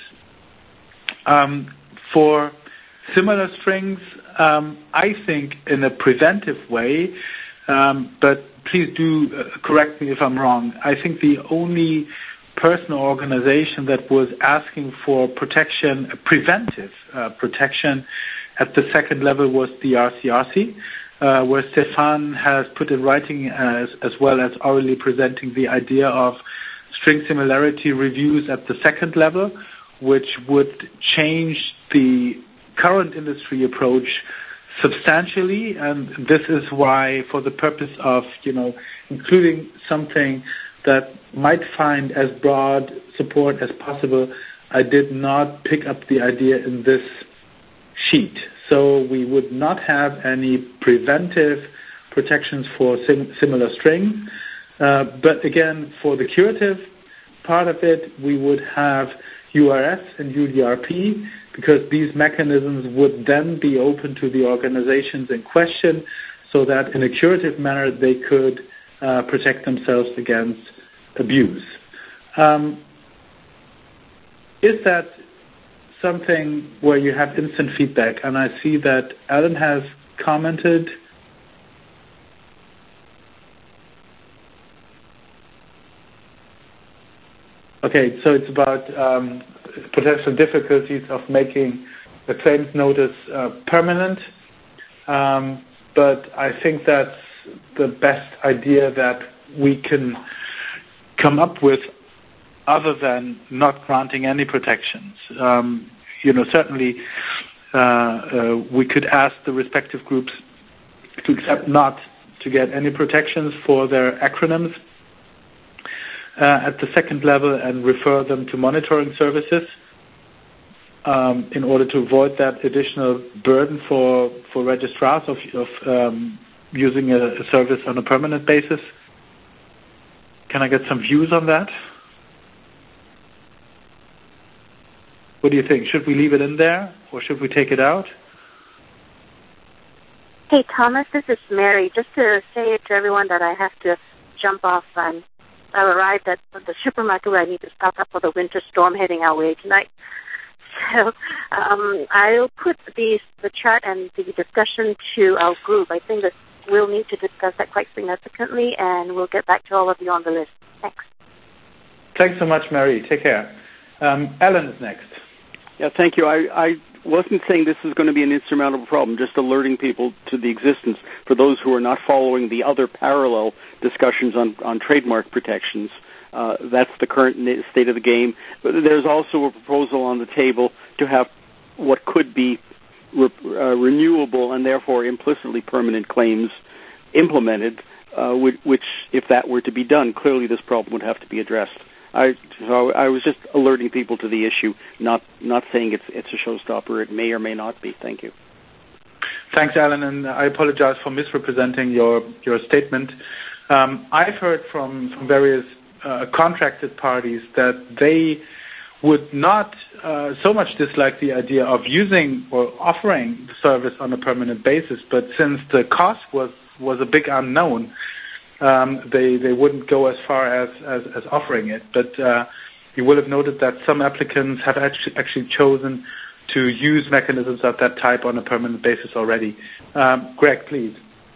Um, for similar strings, um, I think in a preventive way, um, but please do uh, correct me if I'm wrong, I think the only person or organization that was asking for protection, preventive uh, protection at the second level was the R C R C, uh, where Stefan has put in writing as, as well as orally presenting the idea of string similarity reviews at the second level, which would change the current industry approach substantially. And this is why, for the purpose of, you know, including something that might find as broad support as possible, I did not pick up the idea in this sheet. So we would not have any preventive protections for sim- similar strings. Uh, but again, for the curative part of it, we would have U R S and U D R P, because these mechanisms would then be open to the organizations in question so that in a curative manner they could uh, protect themselves against abuse. Um, is that something where you have instant feedback? And I see that Alan has commented. Okay, so it's about um, potential difficulties of making the claims notice uh, permanent, um, but I think that's the best idea that we can come up with other than not granting any protections. Um, you know, certainly uh, uh, we could ask the respective groups to accept not to get any protections for their acronyms Uh, at the second level and refer them to monitoring services um, in order to avoid that additional burden for, for registrars of, of um, using a, a service on a permanent basis. Can I get some views on that? What do you think? Should we leave it in there or should we take it out? Hey, Thomas, this is Mary. Just to say to everyone that I have to jump off on. I arrived at the supermarket where I need to stock up for the winter storm heading our way tonight. So um, I'll put the, the chart and the discussion to our group. I think that we'll need to discuss that quite significantly, and we'll get back to all of you on the list. Thanks. Thanks so much, Mary. Take care. Um, Alan is next. Yeah, thank you. I, I wasn't saying this is going to be an insurmountable problem, just alerting people to the existence for those who are not following the other parallel discussions on, on trademark protections Uh, that's the current state of the game. But there's also a proposal on the table to have what could be re- uh, renewable and therefore implicitly permanent claims implemented, uh, which, which, if that were to be done, clearly this problem would have to be addressed. I, so I was just alerting people to the issue, not not saying it's it's a showstopper. It may or may not be. Thank you. Thanks, Alan, and I apologize for misrepresenting your your statement. Um, I've heard from, from various uh, contracted parties that they would not uh, so much dislike the idea of using or offering the service on a permanent basis, but since the cost was, was a big unknown, um, they, they wouldn't go as far as, as, as offering it. But uh, you will have noted that some applicants have actually, actually chosen to use mechanisms of that type on a permanent basis already. Um, Greg, please.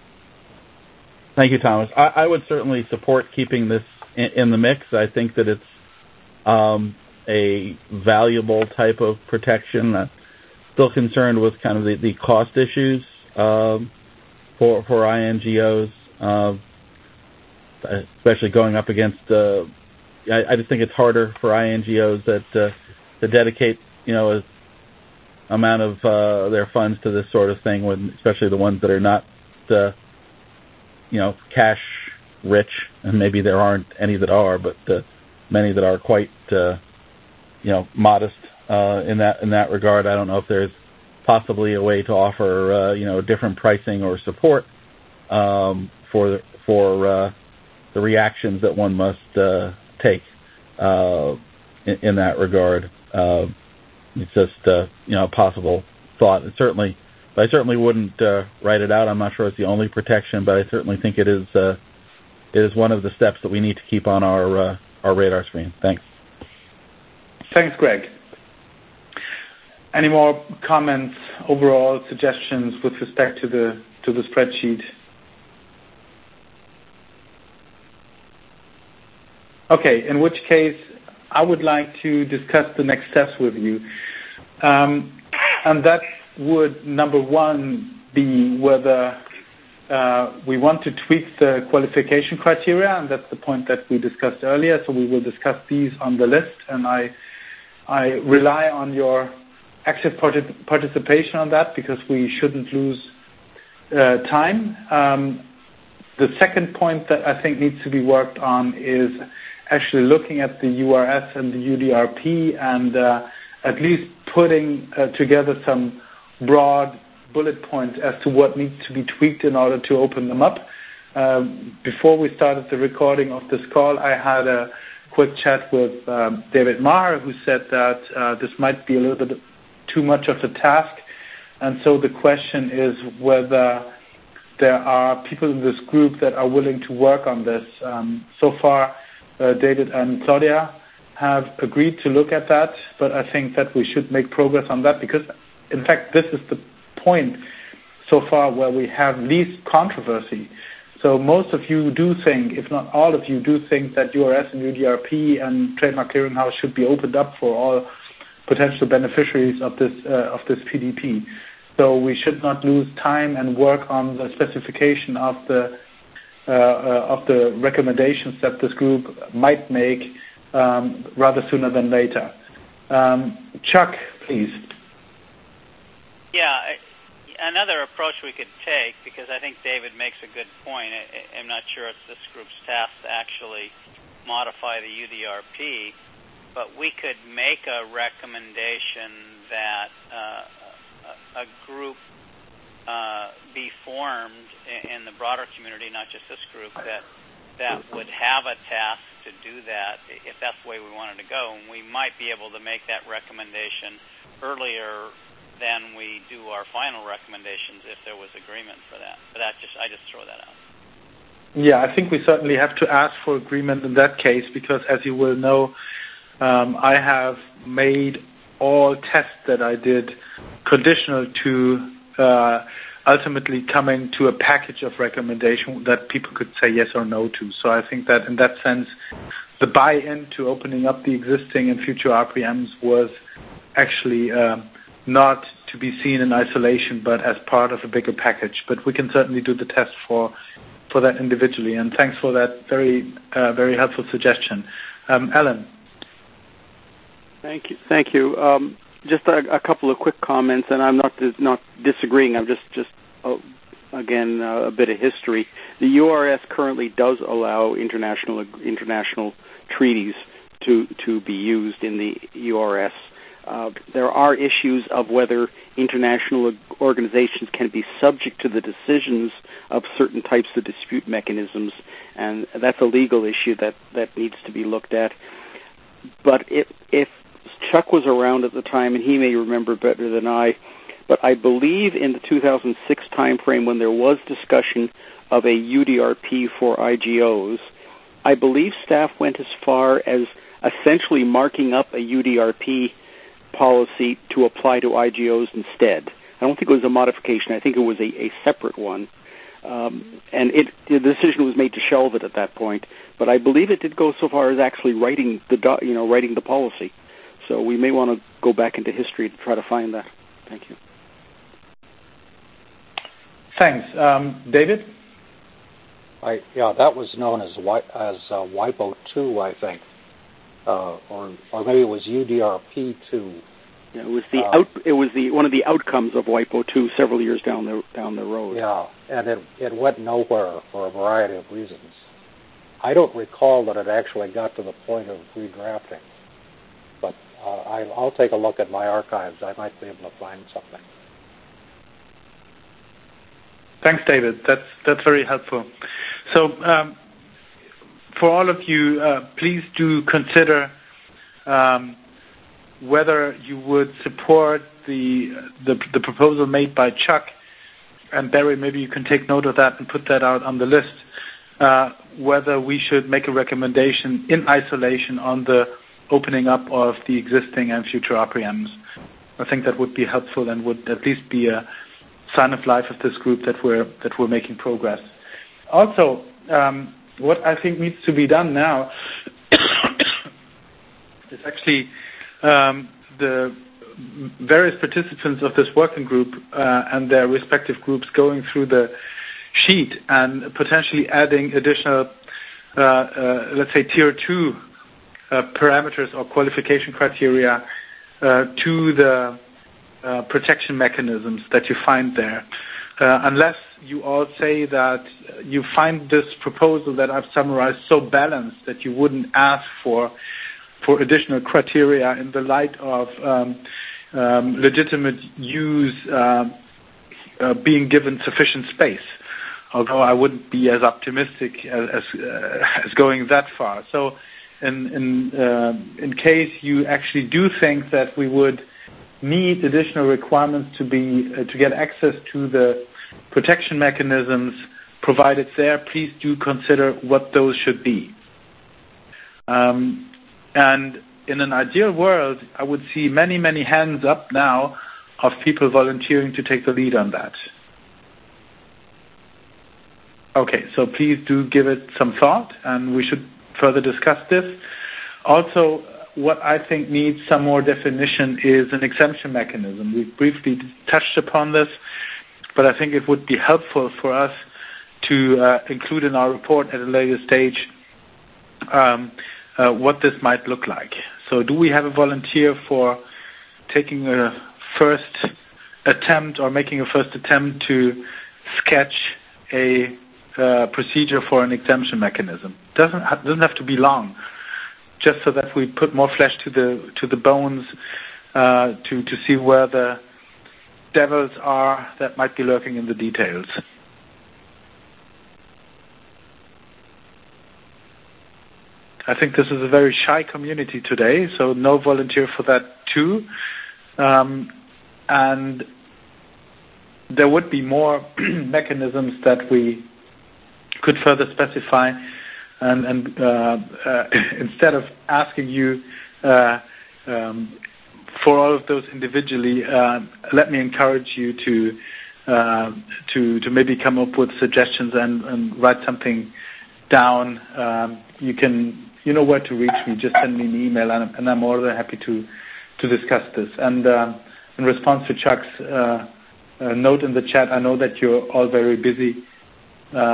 Thank you, Thomas. I, I would certainly support keeping this in, in the mix. I think that it's um, a valuable type of protection. I'm still concerned with kind of the, the cost issues um, for for I N G Os, uh, especially going up against. Uh, I, I just think it's harder for I N G Os that uh, to dedicate, you know, a amount of uh, their funds to this sort of thing, when especially the ones that are not. Uh, you know, cash rich, and maybe there aren't any that are, but uh, many that are quite, uh, you know, modest uh, in that in that regard. I don't know if there's possibly a way to offer, uh, you know, different pricing or support um, for for uh, the reactions that one must uh, take uh, in, in that regard. Uh, it's just, uh, you know, a possible thought. And certainly. But I certainly wouldn't uh, write it out. I'm not sure it's the only protection, but I certainly think it is uh, it is one of the steps that we need to keep on our uh, our radar screen. Thanks. Thanks, Greg. Any more comments, overall suggestions with respect to the to the spreadsheet? Okay, in which case I would like to discuss the next steps with you, um, and that. Would, number one, be whether uh, we want to tweak the qualification criteria, and that's the point that we discussed earlier, so we will discuss these on the list, and I, I rely on your active partic- participation on that because we shouldn't lose uh, time. Um, the second point that I think needs to be worked on is actually looking at the U R S and the U D R P and uh, at least putting uh, together some broad bullet points as to what needs to be tweaked in order to open them up. Um, before we started the recording of this call, I had a quick chat with um, David Maher, who said that uh, this might be a little bit too much of a task. And so the question is whether there are people in this group that are willing to work on this. Um, so far, uh, David and Claudia have agreed to look at that, but I think that we should make progress on that because in fact, this is the point so far where we have least controversy. So most of you do think, if not all of you, do think that U R S and U D R P and Trademark Clearinghouse should be opened up for all potential beneficiaries of this uh, of this P D P. So we should not lose time and work on the specification of the uh, uh, of the recommendations that this group might make um, rather sooner than later. Um, Chuck, please. Yeah, another approach we could take, because I think David makes a good point. I, I'm not sure it's this group's task to actually modify the U D R P, but we could make a recommendation that uh, a, a group uh, be formed in the broader community, not just this group, that that would have a task to do that if that's the way we wanted to go. And we might be able to make that recommendation earlier then we do our final recommendations if there was agreement for that. But that just I just throw that out. Yeah, I think we certainly have to ask for agreement in that case because, as you will know, um, I have made all tests that I did conditional to uh, ultimately coming to a package of recommendation that people could say yes or no to. So I think that in that sense, the buy-in to opening up the existing and future R P Ms was actually um, not to be seen in isolation, but as part of a bigger package. But we can certainly do the test for for that individually. And thanks for that very uh, very helpful suggestion. Um, Alan. Thank you. Thank you. Um, just a, a couple of quick comments, and I'm not not disagreeing. I'm just just uh, again uh, a bit of history. The U R S currently does allow international international treaties to to be used in the U R S. Uh, there are issues of whether international organizations can be subject to the decisions of certain types of dispute mechanisms, and that's a legal issue that, that needs to be looked at. But if, if Chuck was around at the time, and he may remember better than I, but I believe in the two thousand six timeframe when there was discussion of a U D R P for I G Os, I believe staff went as far as essentially marking up a U D R P policy to apply to I G Os instead. I don't think it was a modification. I think it was a, a separate one. Um, and it, the decision was made to shelve it at that point. But I believe it did go so far as actually writing the you know writing the policy. So we may want to go back into history to try to find that. Thank you. Thanks, um, David. I, yeah, that was known as as uh, WIPO two, I think. Uh, or, or maybe it was U D R P two. Yeah, it was the uh, out. It was the one of the outcomes of WIPO two several years down the down the road. Yeah, and it it went nowhere for a variety of reasons. I don't recall that it actually got to the point of redrafting, but uh, I, I'll take a look at my archives. I might be able to find something. Thanks, David. That's that's very helpful. So. Um, For all of you, uh, please do consider um, whether you would support the, the the proposal made by Chuck and Barry. Maybe you can take note of that and put that out on the list. Uh, whether we should make a recommendation in isolation on the opening up of the existing and future R P Ms. I think that would be helpful and would at least be a sign of life of this group that we're that we're making progress. Also. Um, What I think needs to be done now is actually um, the various participants of this working group uh, and their respective groups going through the sheet and potentially adding additional, uh, uh, let's say, tier two uh, parameters or qualification criteria uh, to the uh, protection mechanisms that you find there. Uh, unless you all say that you find this proposal that I've summarized so balanced that you wouldn't ask for for additional criteria in the light of um, um, legitimate use uh, uh, being given sufficient space, although I wouldn't be as optimistic as as, uh, as going that far. So in, in, uh, in case you actually do think that we would need additional requirements to be uh, to get access to the protection mechanisms provided there, please do consider what those should be. Um, and in an ideal world, I would see many, many hands up now of people volunteering to take the lead on that. Okay, so please do give it some thought, and we should further discuss this. Also, what I think needs some more definition is an exemption mechanism. We briefly touched upon this, but I think it would be helpful for us to uh, include in our report at a later stage um, uh, what this might look like. So do we have a volunteer for taking a first attempt or making a first attempt to sketch a uh, procedure for an exemption mechanism? Doesn't ha- doesn't have to be long, just so that we put more flesh to the to the bones uh, to to see where the devils are that might be lurking in the details. I think this is a very shy community today, so no volunteer for that too. Um, and there would be more mechanisms that we could further specify. And, and uh, uh, instead of asking you uh, um, for all of those individually, uh, let me encourage you to uh, to to maybe come up with suggestions and, and write something down. Um, you can, you know where to reach me. Just send me an email, and, and I'm more than happy to to discuss this. And uh, in response to Chuck's uh, uh, note in the chat, I know that you're all very busy. Uh,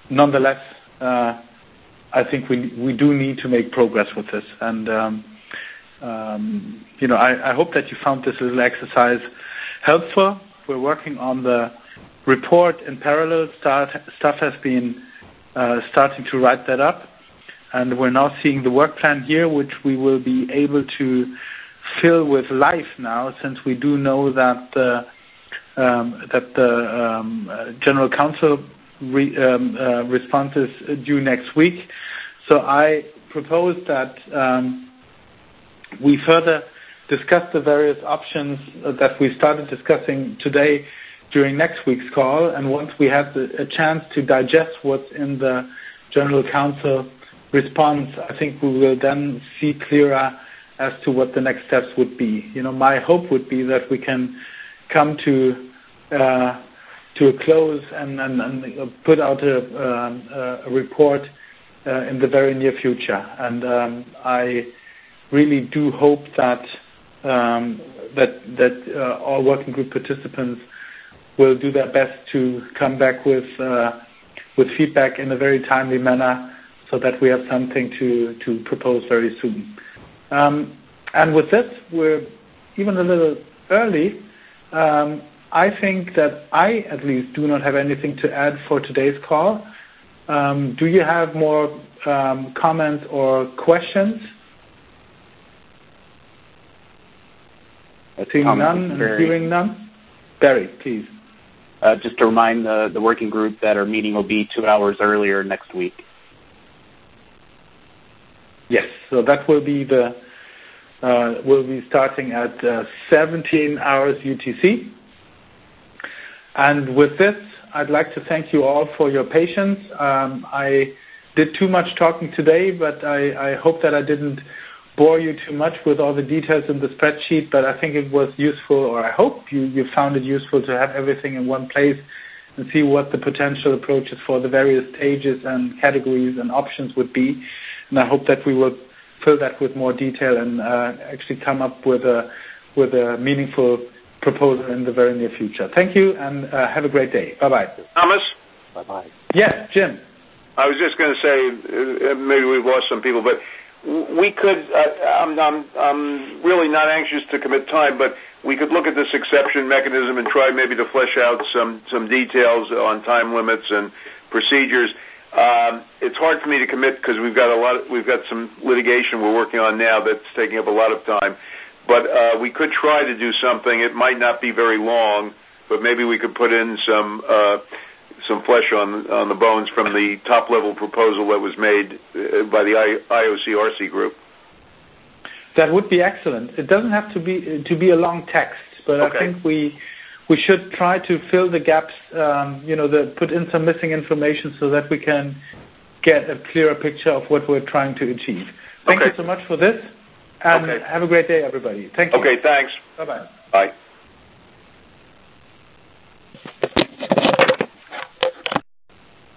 nonetheless, uh, I think we we do need to make progress with this. And um, um, you know, I, I hope that you found this little exercise helpful. We're working on the report in parallel. Start, staff has been uh, starting to write that up, and we're now seeing the work plan here, which we will be able to fill with life now, since we do know that the um, that the um, uh, General Counsel re, um, uh, response is due next week. So I propose that um, we further discuss the various options that we started discussing today during next week's call, and once we have the, a chance to digest what's in the General Counsel response, I think we will then see clearer as to what the next steps would be. You know, my hope would be that we can come to uh, to a close and, and, and put out a, um, a report uh, in the very near future. And um, I really do hope that um, that that uh, all working group participants will do their best to come back with uh, with feedback in a very timely manner, so that we have something to to propose very soon. Um, and with this, we're even a little early. Um, I think that I, at least, do not have anything to add for today's call. Um, do you have more um, comments or questions? Seeing none and hearing none. Barry, please. Uh, just to remind the, the working group that our meeting will be two hours earlier next week. Yes, so that will be the uh, will be starting at uh, seventeen hours U T C. And with this, I'd like to thank you all for your patience. Um, I did too much talking today, but I, I hope that I didn't bore you too much with all the details in the spreadsheet, but I think it was useful, or I hope you, you found it useful to have everything in one place and see what the potential approaches for the various stages and categories and options would be. And I hope that we will fill that with more detail and uh, actually come up with a with a meaningful proposal in the very near future. Thank you, and uh, have a great day. Bye-bye. Thomas? Bye-bye. Yes, Jim. I was just going to say, uh, maybe we've lost some people, but we could, uh, I'm, I'm, I'm really not anxious to commit time, but we could look at this exception mechanism and try maybe to flesh out some, some details on time limits and procedures. Um, it's hard for me to commit because we've got a lot, of, we've got some litigation we're working on now that's taking up a lot of time. But uh, we could try to do something. It might not be very long, but maybe we could put in some uh, some flesh on on the bones from the top level proposal that was made uh, by the I O C R C group. That would be excellent. It doesn't have to be to be a long text, but okay. I think we we should try to fill the gaps. Um, you know, the, put in some missing information so that we can get a clearer picture of what we're trying to achieve. Thank okay. you so much for this. And okay. have a great day, everybody. Thank you. Okay, thanks. Bye-bye. Bye.